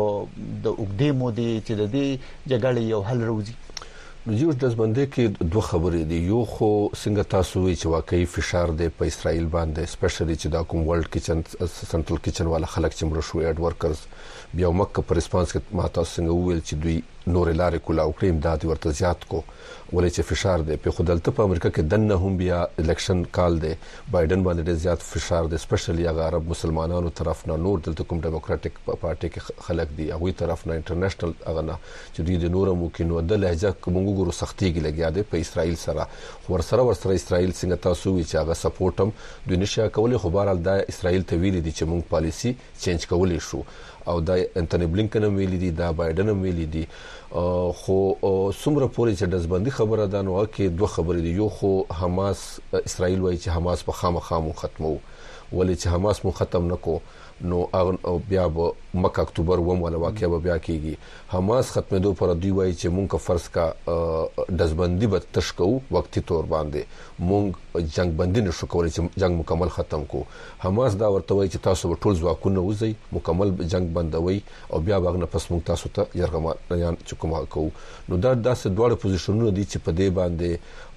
د وګړي مودې چې د دې جګړې یو حل راوځي؟ یو د دزبندۍ کې دوه خبرې دي. یو خو څنګه تاسو وی چې واقعي فشار دی په اسرائیل باندې سپیشلی چې دا کوم ورلد کچن سنټرل کچن والا خلک چې مړ شو اډ ورکرز بیا مکه پر ریسپانس کې ما تاسو څنګه ویل چې دوی نور لارې کولا او کریم دادی ورته زیات کو ولې چې فشار دی په خودلته په امریکا کې دنه هم بیا الیکشن کال دی بایدن باندې زیات فشار دی سپیشلی هغه عرب مسلمانانو طرف نه نور دلته کوم ډیموکراټک پارټي کې خلک دي هغه طرف نه انټرنیشنل هغه نه چې دوی د نور مو کې نو د لهجه کومو ګورو سختي کې لګیا دی په اسرائیل سره ور سره ور سره اسرائیل څنګه تاسو وی چې هغه سپورټم دوی نشه کولای خو بهرال د اسرائیل ته ویلي دي چې موږ پالیسی چینج کولای شو او د انټونی بلینکن ویلي دي دا بایدن ویلي دي خو څومره پورې چې دزبندي خبره ده نو کې دوه خبرې دي. یو خو حماس اسرائیل وایي چې حماس په خامخا مو ختمو ولې چې حماس مو ختم نکو نو بیا به مکه اکتوبر وم ولا واقعیا به بیا کیږي. حماس ختمېدو پر دوی وایي چې مونږ فرض کا دزبندي به تشکو وقتی تور باندې مونږ جنگ بندي نشو کولای چې جنگ مکمل ختم کو. حماس دا ورته وایي چې تاسو ټول ځواکونه وځي مکمل جنگ بندوي او بیا باغ نه پس مونږ تاسو ته یرغمه نه چکم کو. نو دا داسې دواړه پوزیشنونه دي چې په دې باندې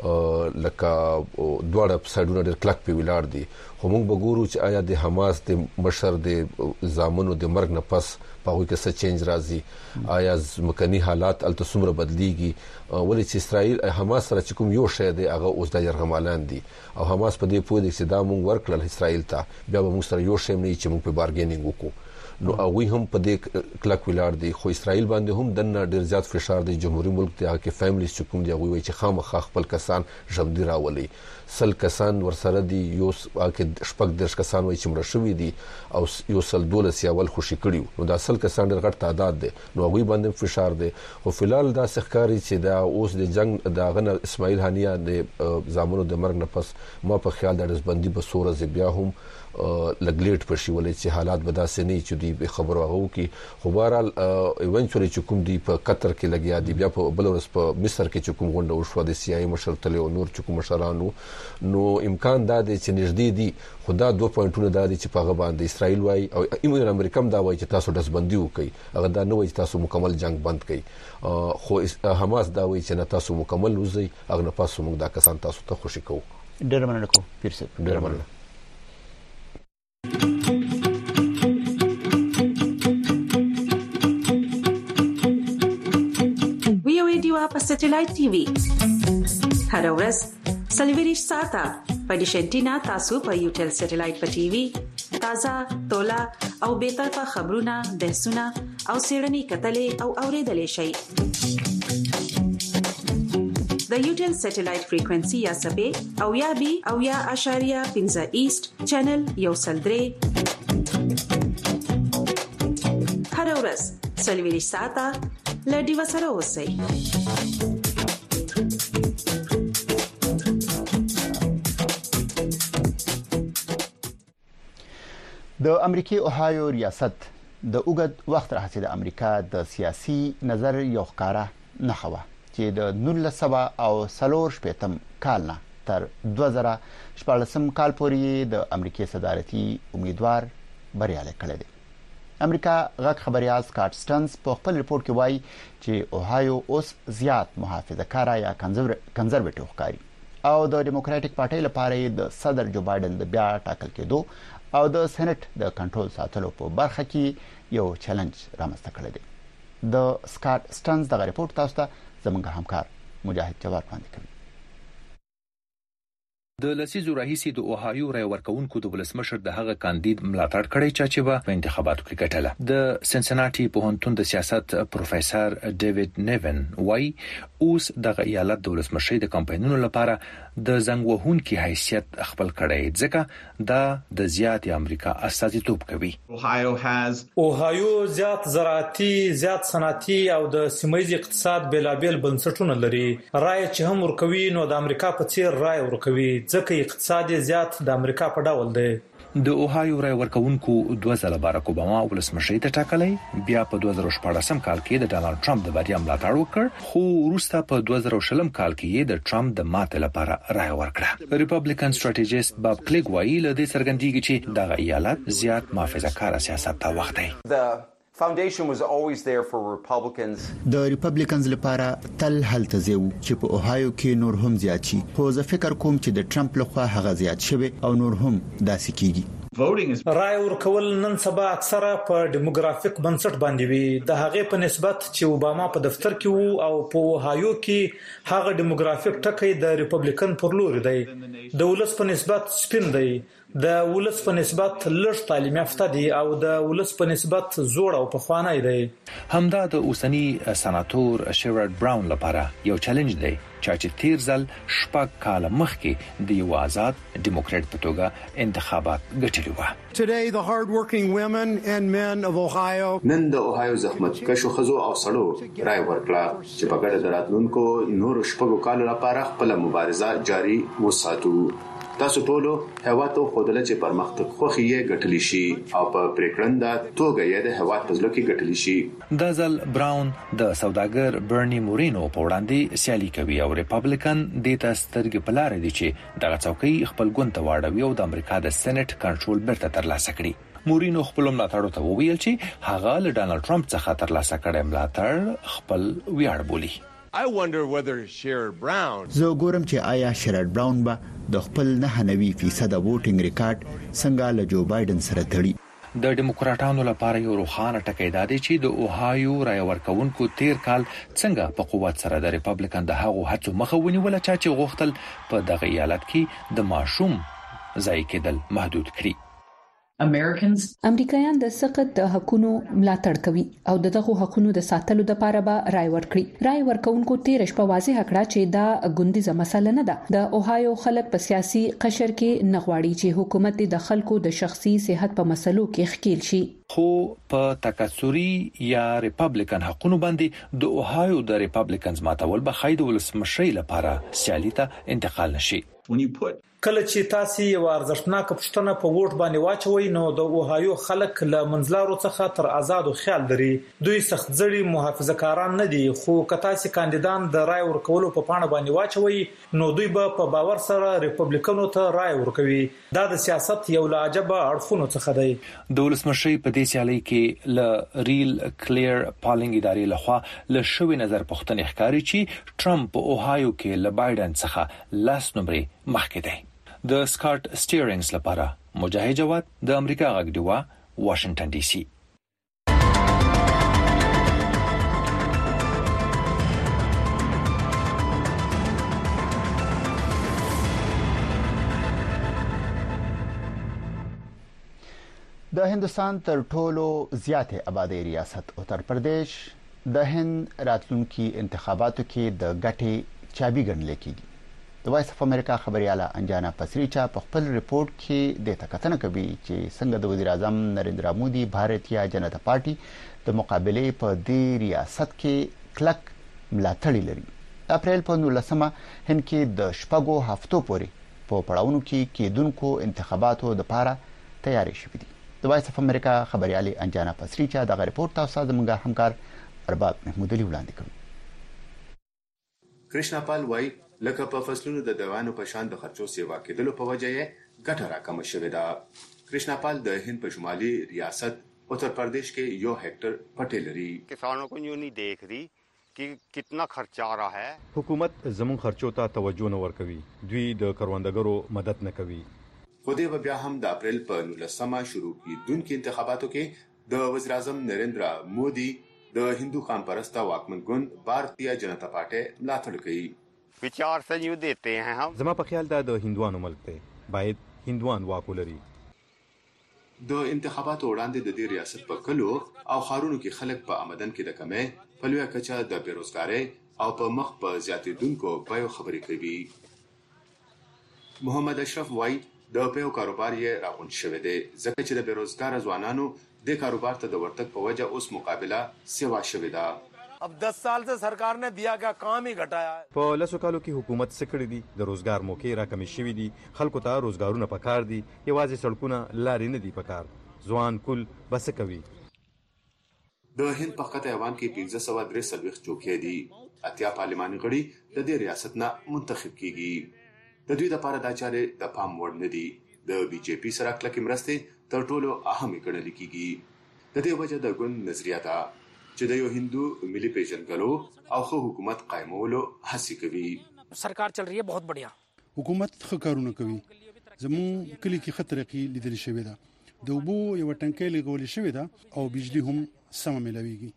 لکه دواړه سایډونه ډېر کلک په ویلار دي. خو مونږ به ګورو چې آیا د حماس د مشر د زامنو د مرګ نه پس په هغه کې څه چینج راځي آیا مکني حالات الته څومره بدليږي ولې چې اسرائیل حماس سره چې کوم یو شی دی هغه اوس د یرغمالان دي او حماس په دې پوه دي چې دا مونږ ورکړل اسرائیل ته بیا به موږ سره یو شی نه چې مونږ په بارګینینګ وکړو نو هغه هم په دې کلک ویلار دي. خو اسرائیل باندې هم د ډیر زیات فشار دی. جمهوریت ملک ته کې فیملیز چې کوم دی هغه وایي چې خامخا خپل کسان ژوندۍ راولي سل کسان ورسره دي یو کې شپږ درش کسان وایي چې مړ شوي دي او یو سل دولس یاول خوشي کړیو نو دا سل کسان ډیر غټ تعداد دي نو هغه باندې فشار دی. خو فلال دا سخکاری چې دا اوس د جنگ دا غن اسماعیل هانیه د زامنو د مرګ نه پس ما په خیال د دزبندي به سورز بیا هم لګلیټ پښې ولې چې حالات به داسې نه چې دی به خبرو هغه کی خو بهرال ایونچولی چې کوم دی په قطر کې لګیا دی بیا په بلورس په مصر کې چې کوم غونډه وشو د سی آی مشر تل او نور چې کوم مشرانو نو امکان دا دی چې نږدې دی خدا دوه پوینټونه دا دي چې په هغه باندې اسرائیل وای او ایمن امریکا هم دا وای چې تاسو دزبندي وکړي هغه دا نه وای چې تاسو مکمل جنگ بند کړئ خو حماس دا وای چې نه تاسو مکمل وځي هغه نه پاسو موږ دا کسان تاسو ته خوشی کوو. ډیر مننه کوم پیر صاحب ډیر مننه. په سټلایټ ټي وي هر ورځ سلویریش ساته په ډیشنټینا تاسو په یوټل سټلایټ په ټي وي تازه تولا او به طرفه خبرونه بحثونه او سیړنی کتلې او اوریدلې شي د یوټل سټلایټ فریکوئنسي یا سبې او یا بي او یا اشاریه پنځه ایست چینل یو سلدري هر ورځ سلویریش ساته لډي وسره اوسئ. د امریکای اوهایو ریاست د اوګد وخت راځي د امریکا د سیاسي نظر یو ښکارا نه خوا چې د نولس سبا او سلور شپږم کال نه تر دوه زره شپږم کال پورې د امریکای صدارتي امیدوار بریالی کړی دی. امریکا غږ خبريال سکاټ سټنز په خپل ریپورت کې وایي چې اوهایو اوس زیات محافظه‌کار یا کنزرویټیو ښکاري او د ډیموکراټک پارټۍ لپاره د صدر جو بایدن د بیا ټاکل کېدو او د سېنات د کنټرول ساتلو په برخه کې یو چیلنج رامنځته کړی دی. د سکاټ سټنز د ریپورت تاسو ته زموږ همکار مجاهد جواد وړاندې کوي. د لسیزو راهیسې د اوهایو رای ورکوونکو د ولسمشر د هغه کاندید ملاتړ کړی چې به په انتخاباتو کې ګټله. د سنسناټي پوهنتون د سیاست پروفیسور ډیوډ نیون وای اوس د ایالت د ولسمشر د کمپاینونو لپاره د زنګ وهونکي حیثیت خپل کړی ځکه دا د زیات امریکا استازیتوب کوي. اوهایو زیات زراعتي زیات صنعتي او د سیمایي اقتصاد بلابل بنسټونه لري. رای چې هم ورکوي نو د امریکا په څیر رای ورکوي ځکه اقتصاد زیات د امریکا په ډول دی. د اوهایو رای ورکوونکو دوه ځله باراک اوباما ولسمشر ته ټاکلی، بیا په دوه زره شپاړسم کال کې د ډانلډ ټرمپ د بریا ملاتړ وکړ، خو وروسته په دوه زره شلم کال کې د ټرمپ د ماتې لپاره رای ورکړه. ریپبلیکن سټریټیجیست باب کلیګ وایي له دې څرګندېږي چې دغه ایالت زیات محافظه‌کار سیاست ته وخت دی. foundation was always there for Republicans. د ریپبلیکنز لپاره تل هلته زیو چې په اوهایو کې نور هم زیات شي، خو زه فکر کوم چې د ټرمپ لخوا هغه زیات شوی او نور هم داسې کیږي. رای ورکول نن سبا اکثره په دیموګرافیک بنسټ باندې وي، د هغې په نسبت چې اوباما په دفتر کې وو او په اوهایو کې هغه دیموګرافیک ټکی د ریپبلیکن پر لور دی، د ولس په نسبت سپین دی، د ولس په نسبت لږ تعلیم یافته دي او د ولس په نسبت زوړ او پخوانی دی. همدا د اوسنی سناتور شیرارډ براون لپاره یو چیلنج دی چې تیر ځل شپږ کاله مخکې د یو آزاد دیموکرات په توګه انتخابات ګټلي و. Today the hard-working women and men of Ohio نن د اوهایو زحمت کشو خزو او سړو رای ورکړه چې په ګډه د راتلونکو نور شپږو کالو لپاره خپل مبارزه جاري وساتو. تاسو ټول هواتو خودله چې پرمختګ خوخي یې ګټلی شي او په پریکړنده توګه یې د هوات په ځل کې ګټلی شي. د ځل براون د سوداګر برني مورینو په وړاندې سیالي کوي او ریپبلیکن د تاسترګ په لار دي چې دغه څوکۍ خپل ګوند ته واړوي او د امریکا د سېنات کنټرول بیرته ترلاسه کړي. مورینو خپل ملاتړو ته وویل چې هغه له ډانلډ ټرمپ څخه ترلاسه کړی ملاتړ خپل ویاړ بولي. I wonder whether Sherrod Brown زه ګورم چې آیا شیرارډ براون به د خپل نه نوي فیصد ووټینګ ریکارډ څنګه له جو بایدن سره تړي. د دیموکراتانو لپاره یو روښانه ټکی دا دی چې د اوهایو رای ورکوونکو تیر کال څنګه په قوت سره د ریپبلیکن د هغو هڅو مخه ونیوله چې غوښتل په دغه ایالت کې د ماشوم ځای کېدل محدود کړي. Americans امریکایان د سقط د حقونو ملاتړ کوي او دغه حقونو د ساتلو لپاره به رای ورکړي. رای ورکوونکو تیر شپه واضح کړه چې دا ګوندیزه مسله نه ده. د اوهایو خلک په سیاسي قشر کې نغواړي چې حکومت د خلکو د شخصي صحت په مسلو کې ښکیل شي. خو په تکثري یا ریپبلیکن حقونو باندې د اوهایو د ریپبلیکنز ماتول به خید ولسمشي لپاره سیالي ته انتقال نشي. کله چې تاسو یو ارزښتناک پښتنه په ووټ باندې واچوي نو د اوهایو خلک له منځلارو څخه تر آزادو خیال لري. دوی سخت زړی محافظه‌کاران نه دي، خو کله چې کاندیدان د رای ورکولو په پاڼه باندې واچوي نو دوی به په باور سره ریپبلیکنو ته رای ورکوي. دا د سیاست یو لاجبه اړخونو څخه دی. د ولسمشي په دې سیالي کې ل ریل کلیر پالینګ ادارې لخوا له شوی نظر پوښتنې ښکاري چې ټرمپ په اوهایو کې ل بایدن څخه لاس نمرې مخکې دی. د سکاٹ سټیرینګز لپاره مجاهد جواد د امریکا غږ ډیوا واشنگټن ډي سي. د هندستان تر ټولو زیاتې آبادی ریاست اتر پردیش د هند راتلونکي انتخاباتو کې د ګټې چابي ګڼل کېږي. د وایس اف امریکا خبرياله انجانا پسریچا په خپل ریپورت کې د تکتنه کوي چې څنګه د وزیر اعظم نریندرا مودي بھارتیا جنتا پارټي د مقابله په دې ریاست کې کلک ملاتړ لري. د اپریل په نولسمه هند کې د شپږو هفتو پورې په پړاوونو کې کېدونکو انتخاباتو لپاره تیاری شوې دي. د وایس اف امریکا خبريالي انجانا پسریچا د ریپورت تاسو د موږ همکار ارباب محمود علي وړاندې کړ. کرشنا پال وای لکه په فصلونو د دوانو په شان د خرچو سیوا کېدلو په وجه یې ګټه راکمه شوې ده. کرشنا پال د هند په شمالي ریاست اتر پردیش کې یو هکټر پټې لري. کسانو کو یو نه دیکھ رہی چې کتنا خرچ آ رہا ہے. حکومت زمون خرچو ته توجه نه ورکوي، دوی د کروندګرو مدد نه کوي. خو دې بیا هم د اپریل په نولسمه شروع کیدونکو انتخاباتو کې د وزیر اعظم نریندرا مودي د هندو خان پرسته واکمن ګوند بھارتیا جنتا پارټي ملاتړ کوي. विचार से यू देते हैं हम زما په خیال دا د هندوانو ملک دی، باید هندوان واک ولري. د انتخاباتو وړاندې د دې ریاست په کلو او خارونو کې خلک په آمدن کې د کمې په لویه کچه د بیروزګارۍ او په مخ په زیاتېدونکو بیو خبرې کوي. محمد اشرف وای د بیو کاروبار یې راغونډ شوی دی ځکه چې د بیروزګار ځوانانو د کاروبار ته د ورتګ په وجه اوس مقابله سیوا شوې ده. अब दस साल से सरकार ने दिया क्या काम ही घटाया है। په لسو کالو کې حکومت څه کړی دي؟ د روزګار موقع راکمې شوې دي، خلکو ته روزګارونه پکار دي، یوازې سړکونه لارې نه دي پکار. ځوان کول بس کوي. د هند په قطع ایوان کې پنځه سوه درې څلوېښت چوکۍ دي. اتیا پارلماني غړي د دې ریاست نه منتخب کیږي. د دوی لپاره دا چارې د پام وړ نه دي. د بي جے پي سره کلکې مرستې تر ټولو اهمې ګڼل کیږي. د دې وجه د ګوند نظریه ده چې د یو هندو ملي پیژندګلو او خو حکومت قائمولو هڅه کوي. سرکار چل رہی ہے بہت بڑھیا. حکومت ښه کارونه کوي. زمون کلی کې خطرې لیدل شوې ده. د وبو یو ټنکې لګول شوې ده او بجلی هم سم ملويږي.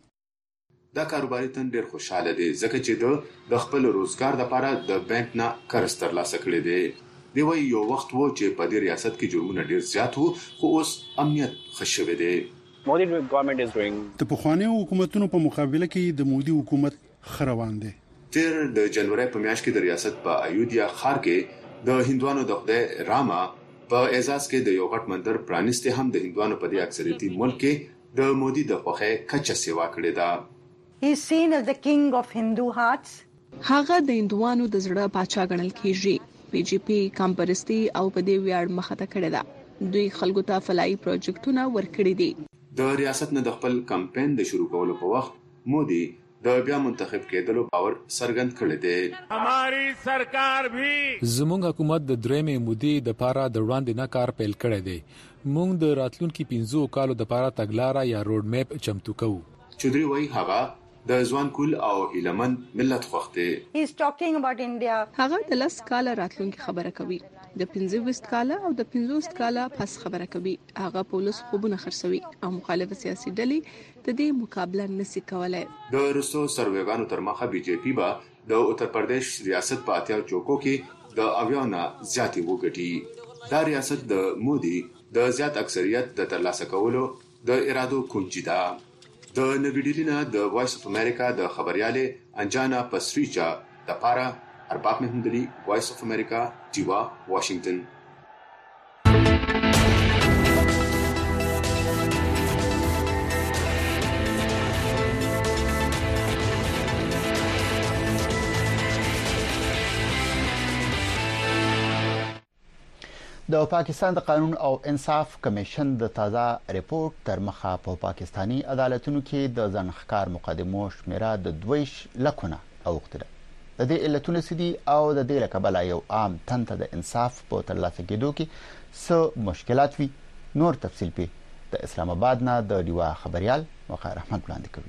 دا کاروباري تن ډېر خوشاله دي ځکه چې د خپل روزګار لپاره د بانک نه قرض ترلاسه کړی دی. دی وایي یو وخت وو چې په دې ریاست کې جرمونه ډېر زیات وو خو اوس امنیت ښه شوی دی. مودي ګورنمنت از ډوینګ د پخوانیو حکومتونو په مقابله کې د مودي حکومت خروان دی. تیر د جنوري په میاشت کې د ریاست په ایودیا ښار کې د هندوانو د خدای راما په اعزاز کې د یو غټ مندر پرانیسته هم د هندوانو په دې اکثریتي ملک کې د مودي د خوخه کچه سیوا کړې ده. He is seen as the king of Hindu hearts. هغه د هندوانو د زړه پاچا ګڼل کیږي. بي جے پي کمپرستي او په دې ویاړ مخته کړی ده. دوی خلکو ته فلایي پروجیکټونه ورکړي دي. د ریاست نه د خپل کمپاین د شروع کولو په وخت مودي د بیا منتخب کېدلو باور څرګند کړی دی. हमारी सरकार भी زموږ حکومت د درېمې مودې د پاره د وړاندې نه کار پیل کړی دی. موږ د راتلونکو پنځو کالو د پاره تګلارې یا روډ میپ چمتو کوو. چودري وایي هغه د ځوان کول او هیلمن ملت خوخته. He is talking about India. هغه د لاس کال راتلونکو خبره کوي. د پنځه وست کال او د پنځوست کال پس خبره کوي. هغه پولیس خوبونه خرڅوي او مخالف سیاسي ډلې د دې مقابله نشي کولای. د روسو سروېګانو تر مخه بي جے پي با د اتر پردیش ریاست په اتیا چوکو کې د اویانا ذاتي وګټي. دا ریاست د مودي د زیات اکثریت د ترلاسه کولو د ارادو کونجي ده. د نویډیلینا د وایس اف امریکا د خبرياله انجانا پسریچا د پارا ارباب محمدلی وایس اف امریکا دیوا واشنگټن. د پاکستان د قانون او انصاف کمیشن د تازه ریپورت تر مخه په پاکستانی عدالتونو کې د ځنخکار مقدمو شمیره د دویش لکونه اوختره. د دې علتونه سدي او د دې لکبل یو عام تنته د انصاف په ترلاسه کېدو کې څه مشکلات وي. نور تفصیل په د اسلام آباد نه د دیوا خبريال وقار احمد وړاندې کوي.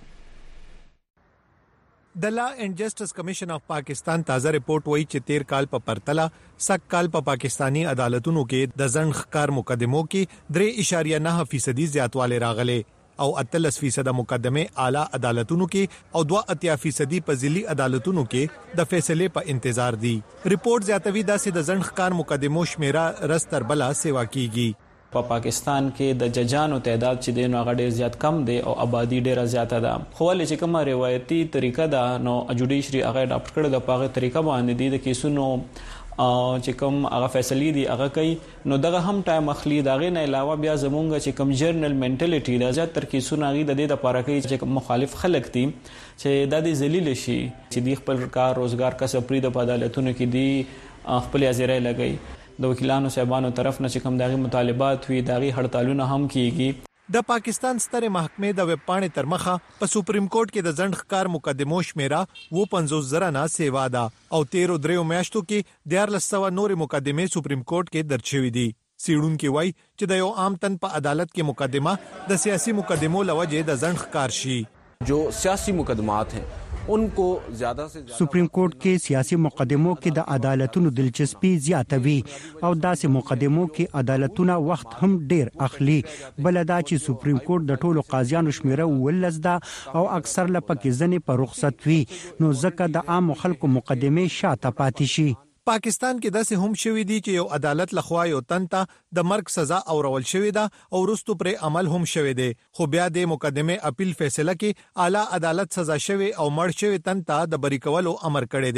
د لا اینڈ جسټس کمیشن اف پاکستان تازه ریپورت وایي چې تیر کال په پرتله سک کال په پاکستانی عدالتونو کې د ځنخکار مقدمو کې درې اشاریه نه فیصدي زیاتوالی راغلی او اتلس فیصد مقدمه اعلی عدالتونو کې او دوه اتیا فیصدي په ځلي عدالتونو کې د فیصله په انتظار دي. ریپورت زیاتوي داسې د ځنخکار مقدمو شمیره رستر بلا سیوا کیږي. په پا پاکستان کې د ججانو تعداد چې د نو غډیر زیات کم دی او آبادی ډیره زیاته ده. خو ولې چې کومه روایتي طریقه ده نو جوډیشري هغه اډاپټ کړل د پاغه طریقه باندې دي د کیسونو چې کوم هغه فیصلې دي هغه کوي نو دغه هم ټایم اخلي. دغه نه علاوه بیا زمونږ چې کوم جرنل منټالیټي د زیات تر کیسونه غي د دې لپاره کوي چې مخالف خلک دي چې د دې ذلیل شي چې د خپل کار روزګار کسب پرې د عدالتونو کې دي خپل ازیره لګي. د وکیلانو صاحبانو طرف نه چې کوم دغه مطالبات وي دغه هړتالونه هم کیږي. د پاکستان ستره محکمې د ویب پاڼې تر مخه په سپریم کورټ کې د ځنډخکار مقدمو شمیره و پنځوس زره نه سیوا ده او تیرو دریو میاشتو کې د دیارلس سوه نورې مقدمې سپریم کورټ کې درج شوې دي. سیړونکو وایي چې د یو عام تن په عدالت کې مقدمه د سیاسي مقدمو لوجه د ځنډخکار شي. جو سیاسي مقدمات ہیں उनको ज्यादा से ज्यादा सुप्रीम कोर्ट के सियासी मुकदमों के द अदालतों दिलचस्पी ज्यादा वी और दासे मुकदमों के अदालतों वक्त हम ढेर अखली बलदा ची सुप्रीम कोर्ट द टोलो काजियान शमेरा वलजदा और अक्सर लपक जने पर रुखसत वी नो जका द आम खल्क मुकदमे शाता पातिशी. پاکستان کې داسې هم شوې دي چې یو عدالت لخوا یو تنته د مرګ سزا اورول شوې ده او وروسته پر عمل هم شوې ده خو بیا د مقدمه اپیل فیصله کې اعلی عدالت سزا شوې او مړ شوې تنته د بری کولو امر کړی دی.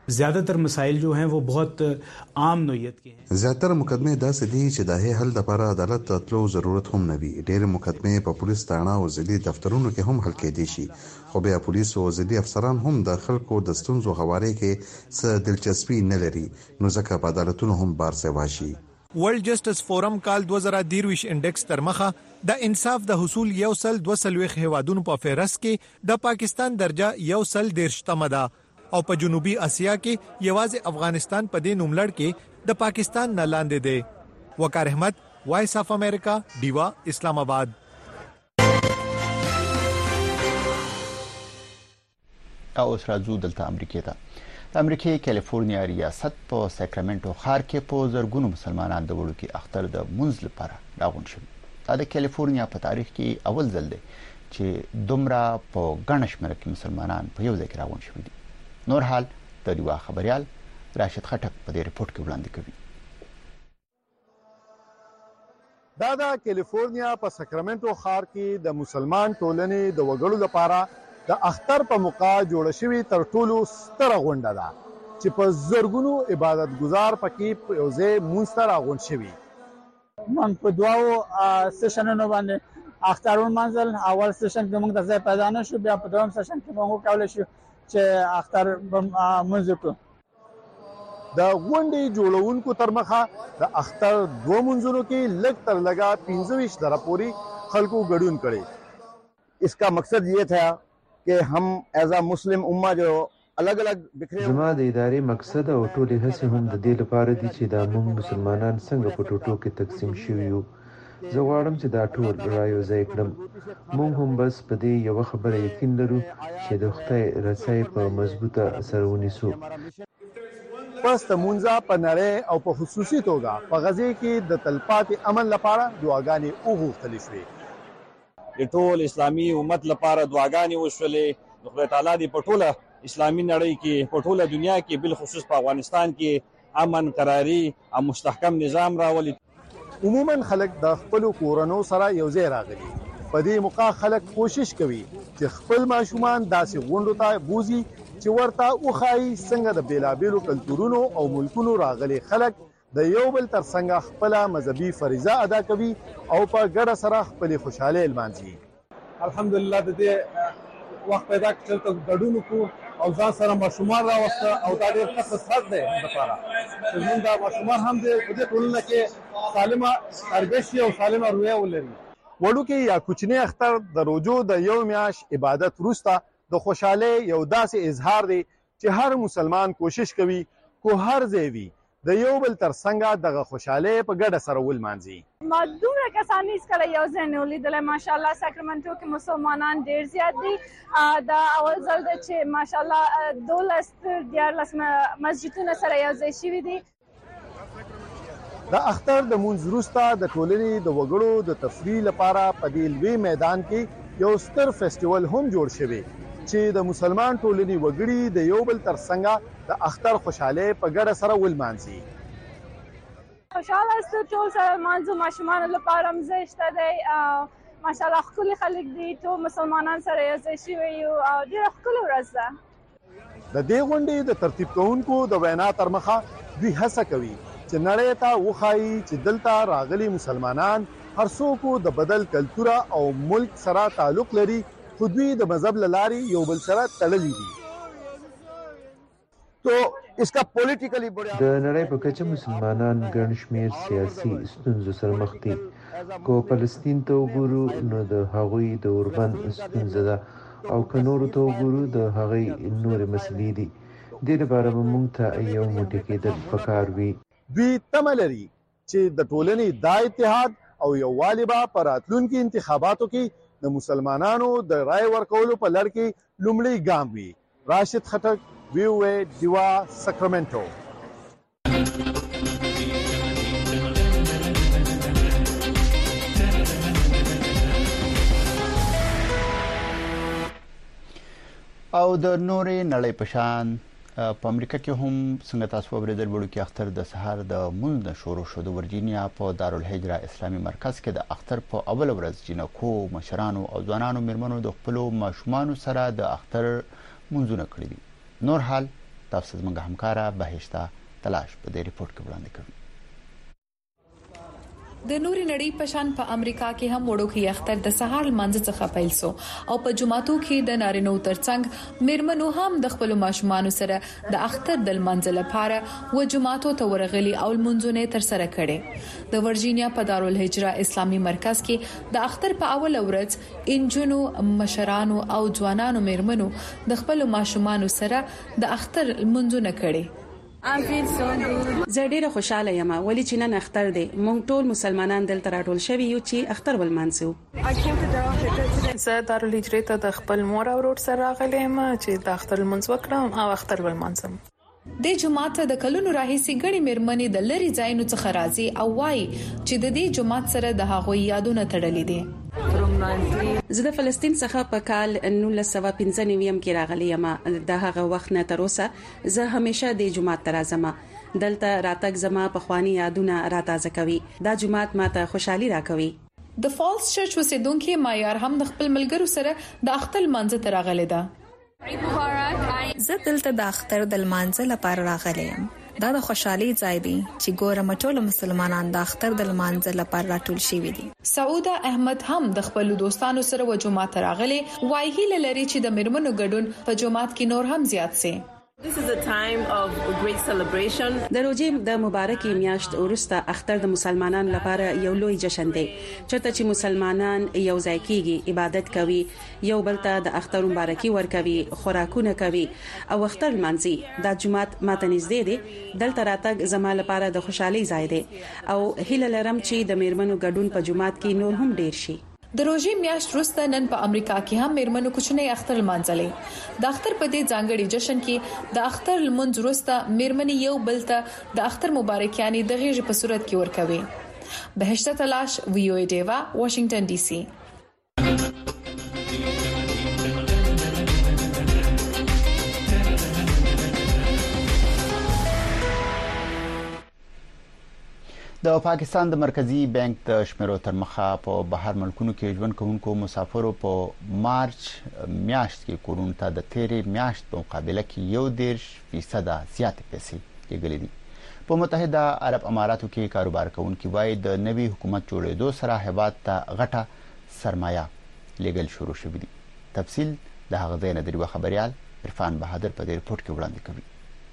ज़्यादातर मसाइल जो हैं वो बहुत आम नोयत के हैं। ज़्यादातर मुकदमे दاسې دي چې د هې حل لپاره عدالت ته تلو ضرورت هم نه وي. ډېر مقدمې په پولیس تاڼه او ضلعي دفترونو کې هم حل کېدی شي، خو بیا پولیس او ضلعي افسران هم د خلکو د ستونزو هواري کې څه دلچسپي نه لري، نو ځکه په عدالتونو هم بار سوا شي. ورلد جسټس فورم کال دوه زره درویش انډیکس تر مخه د انصاف د حصول یو سل دوه سلويخ هوادونو په فهرست کې د پاکستان درجه یو سل دیرشتمه ده او په جنوبي اسیا کې یوازې افغانستان په دې نوملړ کې د پاکستان نه لاندې دی. وقار احمد، وایس اف امریکا، ډیوا، اسلام آباد. او اوس راځو دلته امریکا ته. د امریکای کالیفورنیا ریاست په ساکرامنټو ښار کې په زرګونو مسلمانان د وړوکي اختر د منځ لپاره راغونډ شول. دا د کالیفورنیا په تاریخ کې اول ځل دی چې دومره په ګڼ شمېر کې مسلمانان په یو ځای کې راغونډ شوي دي. نور حال د دیوا خبريال راشد خټک په دې ریپورت کې وړاندې کوي. دا د کالیفورنیا په ساکرامنټو ښار کې د مسلمان ټولنې د وګړو لپاره د اختر په موقع جوړ شوی تر ټولو ستره غونډه ده چې په زرګونو عبادت گزار پکې په یو ځای مونږ ته راغونډ شوي. من په دواو سیشنونو باندې اخترون منزل اول سیشن کې موږ د ځای پیدا نه شو، بیا په دویم سیشن کې موږ کولای شو چې اختر منځ کو. د غونډې جوړونکو تر مخه د اختر دوه منځونو کې لږ تر لږه پنځه ویشت زره پورې خلکو ګډون کړي. इसका मकसद ये था कि हम एज अ मुस्लिम उम्मा जो अलग अलग बिखरे زما د ادارې مقصد او ټولې هڅې هم د دې لپاره دي چې دا موږ مسلمانان څنګه په ټوټو کې تقسیم شوي یو. زه غواړم چې دا ټول رايو ځای کړم. موږ هم بس په دې یو خبره یقین لرو چې د خدای رضای په مضبوطه سره ونیسو. پس د مونځه په نړۍ او په خصوصي توګه په غزې کې د تلپاتې امن لپاره دعاګانې وغوښتل شوې. د ټول اسلامي امت لپاره دعاګانې وشولې. د خدای تعالی دې په ټوله اسلامي نړۍ کې په ټوله دنیا کې بل خصوص په افغانستان کې امن قراري او مستحکم نظام راولي. عموما خلک د خپل کورونو سره یو ځای راغلي. په دې موقع خلک کوشش کوي چې خپل ماشومان داسې غونډو ته بوزي چې ورته وښایي څنګه د بیلابیلو کلتورونو او ملکونو راغلي خلک د یو بل تر څنګ خپل مذهبي فریضه ادا کوي او په ګډه سره خپل خوشاله لمانځي. الحمدلله د دې وخت پیدا کړل ته ګډون کو او ځان سره ماشومان راوسته او دا ډېر ښه فرصت دی لپاره چې موږ دا ماشومان هم د دې ټولنه کې سالمه تربیه او سالمه رویه ولري. وړوکی یا کوچنی اختر د روزو د یو میاش عبادت وروسته د خوشاله یو داسې اظهار دی چې هر مسلمان کوشش کوي کو هر ځای وي د یو بل تر څنګ دغه خوشاله په ګډه سره ولمانځي. ما دومره کسان هیڅ کله یو ځای نه ولیدل. ماشاءالله ساکرامنټو کې مسلمانان ډیر زیات دي. دا اول ځل دی چې ماشاءالله دولس دیارلس مسجدونه سره یو ځای شوي دي. د اختر د مونځ وروسته د ټولنې د وګړو د تفریح لپاره په دې لوی میدان کې یو ستر فیسټیوال هم جوړ شوی چې د مسلمان ټولنې وګړي د یو بل تر څنګ د اختر خوشاله په ګډه سره ولمانځي. خوشاله است ټول سره مانځو ماشومان لپاره مزه دی. ماشاءالله خپل خلک دي ټول مسلمانان سره یو ځای شوي او ډېر ښکلې ورځ ده. د دې غونډې د ترتیب کوونکو د وینا تر مخه دوی هڅه کوي چې نړۍ ته وښایي چې دلته راغلي مسلمانان هر څوک د بدل کلتور او ملک سره تعلق لري، خو دوی د مذهب له لارې یو بل سره تړلي دي. تو اسکا پولیټیکلی د نړۍ په کچه مسلمانان ګڼ شمېر سیاسي ستونزو سره مخ دي. کو فلسطین ته وګورو نو د هغوی د اوربند ستونزه ده او که نورو ته وګورو د هغوی نورې مسلې دي. دې لپاره به موږ ته یو موټی کېدل پکار وي. دوی تمه لري چې د ټولنې دا اتحاد او یووالی به په راتلونکي انتخاباتو کې د مسلمانانو د رای ورکولو په لړ کې لومړی ګام وي. راشد خټک، وی او اے، دیوا، ساکرامنټو. او د نورې نړۍ په شان په امریکا کې هم څنګه تاسو اوریدل وړو کې اختر د سهار د مونځ نه شروع شو. د ورجینیا په دارالهجره اسلامي مرکز کې د اختر په اول ورځ جنکو مشرانو او ځوانانو میرمنو د خپل ماشومان سره د اختر مونځونه کړی دي. نور حال تاسو زموږ همکارا بهشته تلاش په دې ریپورت کې وړاندې کړو. د نوري نړۍ په شان په امریکا کې هم وړوکی اختر د سهار لمانځه څخه پیل شو او په جمعاتو کې د نارینو ترڅنګ میرمنو هم د خپل ماشومان سره د اختر د لمانځه لپاره و جمعاتو ته ورغلي او لمونځونه تر سره کړي. د ورجینیا په دارالهجره اسلامي مرکز کې د اختر په اول ورځ انجونو مشرانو او ځوانانو میرمنو د خپل ماشومان سره د اختر لمونځونه کړي. زه ډیره خوشاله یم ولې چې نن اختر دی. موږ ټول مسلمانان دلته راټول شوي یو چې اختر ولمانځو. زه دارالهجرې ته د خپل مور او ورور سره راغلی یم چې د اختر لمونځ وکړم او اختر ولمانځم. د جمعات د کلونو راهیسي ګڼي میرمنې د لری ځایونو څخه راځي او وايي چې د دې جمعات سره د هغوی یادونه تړلې دي. زه د فلسطین څخه په کال نولس سوه پنځه نوي کې راغلی یم. د هغه وخت نه تر اوسه زه همیشه د جمعات ته راځم. دلته راتګ زما په خواني یادونه راتازه کوي. دا جمعات ماته خوشحالي راکوي. د فالس چرچ اوسیدونکو مایار هم د خپل ملګرو سره د اختر لمانځه ته راغلی ده. زه دلته د اختر د لمانځه لپاره راغلی یم. دا د خوشحالي ځای دی چې ګورم ټول مسلمانان د اختر د لمانځه لپاره راټول شوي دي. سعوده احمد هم د خپل دوستانو سره و جمعات راغلي. وایي هیله لري چې د میرمنو ګډون په جمعات کې نور هم زیات شي. This is a time of great celebration. د روزې د مبارکي میاشت وروسته اختر د مسلمانانو لپاره یو لوی جشن دی. چېرته چې مسلمانان یو ځای کېږي، عبادت کوي، یو بل ته د اختر مبارکي ورکوي، خوراکونه کوي او اختر لمانځي. دا جمعات ماته نږدې دی. دلته راتګ زما لپاره د خوشحالي ځای دی او هیله لرم چې د میرمنو ګډون په جمعات کې نور هم ډیر شي. د روزې میاشت وروسته نن په امریکا کې هم میرمنو کوچنی اختر لمانځلې. د اختر په دې ځانګړي جشن کې د اختر لمونځ وروسته میرمنې یو بل ته د اختر مبارکیانې د غیږ په صورت کې ورکوي. بهشته تلاش، وی او ای ډیوا، واشنگټن ډي سي. د پاکستان د مرکزی بانک د شمیرو تر مخه په بهر ملکونو کې ژوند کوونکو مسافرو په مارچ میاشت کې کورونو ته د تیرې میاشت په مقابله کې یو دیرش فیصد زیاتې پیسې لېږلې دي. په متحده عرب اماراتو کې کاروبار کوونکي وایي د نوي حکومت جوړېدو سره هیواد ته غټه سرمایه لېږل شروع شوي دي. تفصیل د هغه ځای نه د ریوه خبریال عرفان بهادر په دې ریپورت کې وړاندې کوي.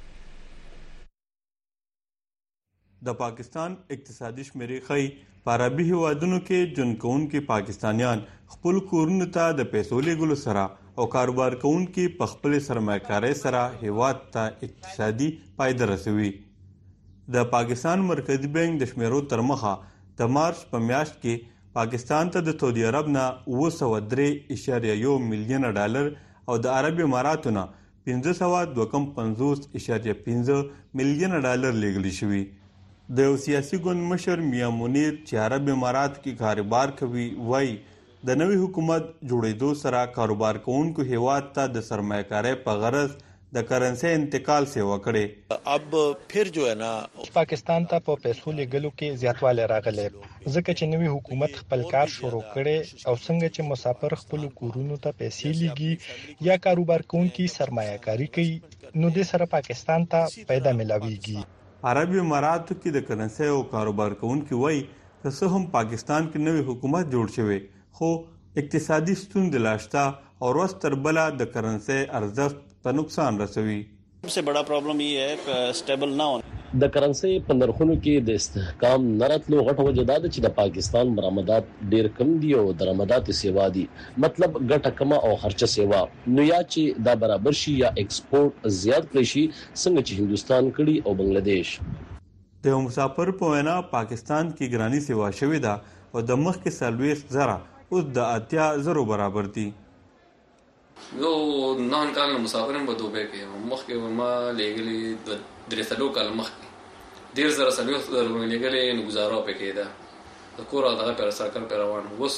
د پاکستان اقتصادي شمیرې ښیي په عربي هیوادونو کې ژوند کوونکي پاکستانیان خپل کورونو ته د پیسو لیږلو سره او کاروبار کوونکي په خپل سرمایه‌کارۍ سره هیواد ته اقتصادي فایده رسوي. د پاکستان مرکزی بانک د شمیرو تر مخه د مارچ په میاشت کې پاکستان ته د سعودي عرب نه اوه سوه درې اعشاریه یو میلیونه ډالر او د عرب اماراتو نه پنځه سوه دوه کم پنځوس اعشاریه پنځه میلیونه ډالر لیږل شوي. د یو سیاسي ګوند مشر میاں منیر چې عرب امارات کې کاروبار کوي وایي د نوي حکومت جوړېدو سره کاروبار کوونکو هیواد ته د سرمایه‌کارۍ په غرض د کرنسي انتقال سیوا کړي. اب پھر جو ہے نا پاکستان ته په پیسو لګلو کې زیاتوالی راغلی ځکه چې نوي حکومت خپل کار شروع کړي او څنګه چې مسافر خپل کورونو ته پیسې لګي یا کاروبار کوونکي سرمایه‌کاري کوي نو د سره پاکستان ته پیدا ملاويږي. عرب اماراتو کې د کرنسي او کاروبار کوونکي وایي که څه هم پاکستان کې نوی حکومت جوړ شوی خو اقتصادي ستونزې لا شته او ورځ تر بله د کرنسي ارزښت ته نقصان رسوي. सबसे बड़ा प्रॉब्लम ये है कि स्टेबल ना हो د کرنسي په نرخونو کې د استحکام نراتلو غټه وجه دا ده چې د پاکستان برآمدات ډیر کم دي او درآمدات سیوا دي مطلب ګټه کم او خرچه سیوا نو یا چې دا برابر شي یا ایکسپورت زیات کړي شي څنګه چې هندستان کړي او بنگلاديش د مسافر په وینا پاکستان کې ګرانی سیوا شوې ده او د مخ کې سلويخ زره اوس د اتیا زرو برابر دي. زه نهه کاله مسافر یم په دوبۍ کې مخکې ما لېږلي درې څلور کاله مخکې ډېر زره څلوېښت زره مې لېږلې نو ګزاره پې کېده د کور دغه پې سرکل پې روان اوس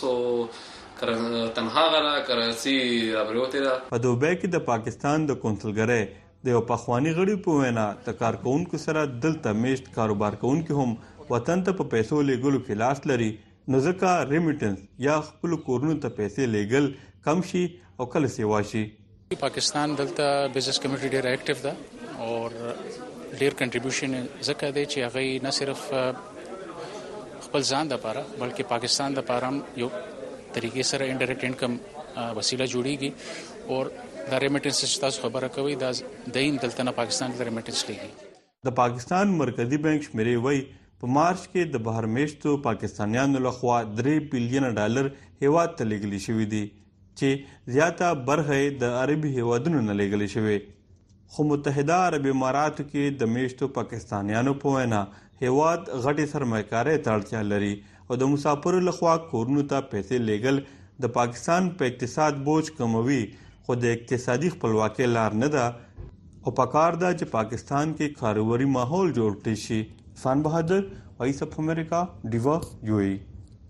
تنها غره کراچي رابرېوتې ده. په دوبۍ کې د پاکستان د کونسلګرۍ د یو پخواني غړي په وینا د کارکوونکو سره دلته میشت کاروبار کوونکي هم وطن ته په پیسو لېږلو کې لاس لري نو ځکه ریمیټنس یا خپلو کورونو ته پیسې لېږل کم شي او کله سیوا شي. پاکستان دلته بزنس کمیټي ډېر اکټیو ده اور ډیر کنټریبیوشن زکه دی چې هغه نه صرف خپل ځان د لپاره بلکې پاکستان د لپاره یو طریقې سره انډایرکټ انکم وسیله جوړیږي او د ریمیټنس چې تاسو خبره کوي دا دیم دلته نه پاکستان د ریمیټنس لګي د پاکستان مرکزی بانک شمیرې وای په مارچ کې د بهر میشتو پاکستانیانو لخوا درې بلین ډالر هیواد ته لګل شوې دي چې زیاته برخه د عربي هیوادونو نه لګل شوې خو متحده عرب اماراتو کې د میشتو پاکستانیانو په وینا هیواد غټي سرمایه‌کاري ته اړتیا لري او د مسافرو لخوا کورونو ته پیسې لګل د پاکستان په اقتصاد بوج کموي خو د اقتصادي خپلواکۍ لار نه ده او پکار ده چې پاکستان کې کاروباري ماحول جوړ کړي شي فان بہادر وائس آف امریکا ډیوا یو ای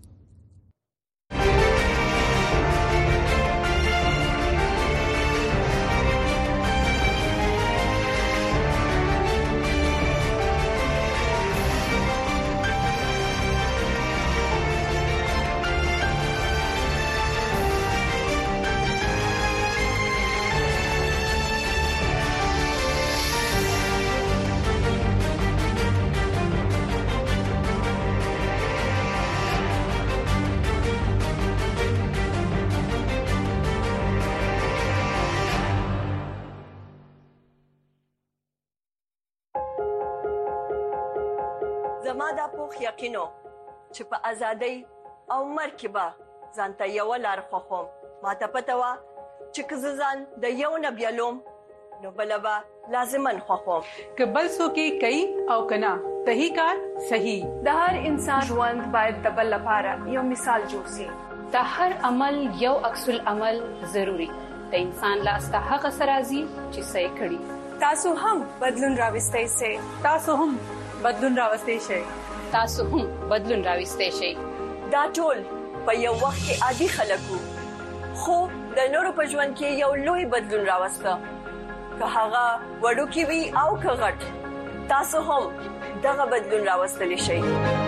زما دا پوخ یقینو چې په ازادۍ او مرګ کې به ځانته یو لار خوښوم ماته پته وه چې که زه ځان د یو نه بیلوم نو بله به لازمن خوښوم که بل څوک یې کوي او که نه صحیح کار صحیح د هر انسان ژوند باید د بل لپاره یو مثال جوړ شي د هر عمل یو عکس العمل ضروری د انسان لاس ته هغه څه راځي چې څه یې کړي تاسو هم بدلون راوستی سئ تاسو هم بدلون راوستي شي تاسو هم بدلون راوستي شي دا ټول په یو وخت کې عادي خلک وو خو د نورو په ژوند کې یو لوی بدلون راوسته که هغه وړوکی وي او که غټ تاسو هم دغه بدلون راوستلی شئ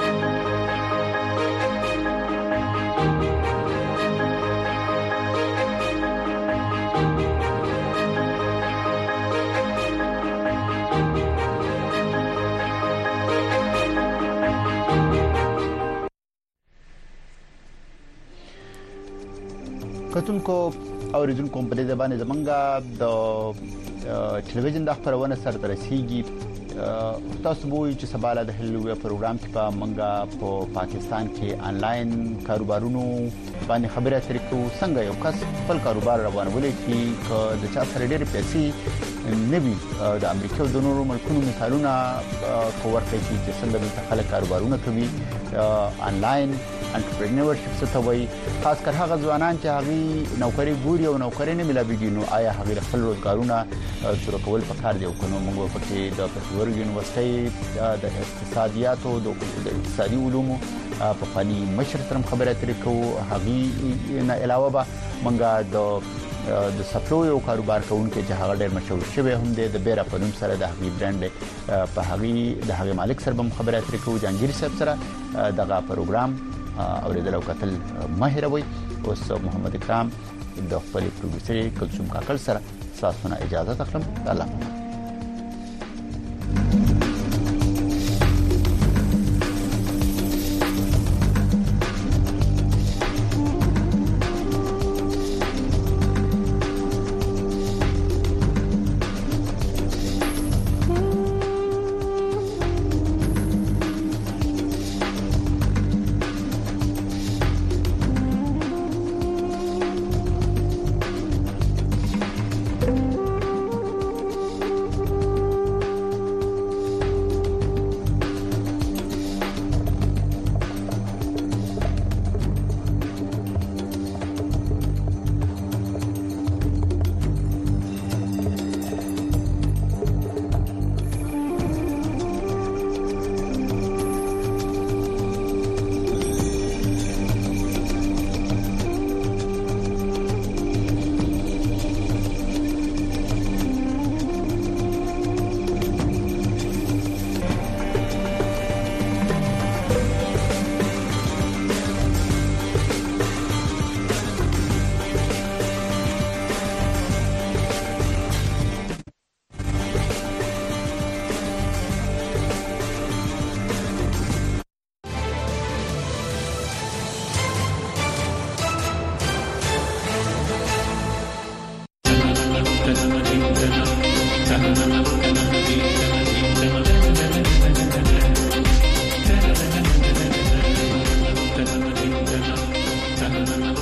کتونکو اوریدونکو په دې باندې زمونږه د ټلویزیون د خبرونه سره رسیدي تاسو وایي چې سباله د هلویا پروګرام کې په منګه په پاکستان کې آنلاین کاروبارونو باندې خبرې اترې کوو څنګه یو کس خپل کاروبار روانولای شي چې د چا سره ډېر پیسې نوي د امریکا او د نورو ملکونو مثالونه کوور کوي چې څنګه د خلک کاروبارونه کوي آنلاین انټرپرینورشپ څه ته وایي خاص کر هغه ځوانان چې هغه نوکری ګوري او نوکری نه ملابيږي نو آیا هغه خپل روزګارونه شروع کول پکار دی او کنه موږ په کې د پښتور یونیورسيټي د اقتصادیاتو د اقتصادي علومو په فني مشر سره خبرې اترې کوو هغه نه علاوه به موږ د د سپلو یو کاروبار کوونکي چې هغه ډېر مشهور شوی هم دی د بیره په نوم سره د هغه برانډ په هغه د هغه مالک سره هم خبرې اترې کوو جانګیر صاحب سره دغه پروګرام اوریدل او کتل ماهروي اوس محمد اکرام د خپل پروډوسر کلثوم کاکل سره تاسو نه اجازه تخلم الله څنګه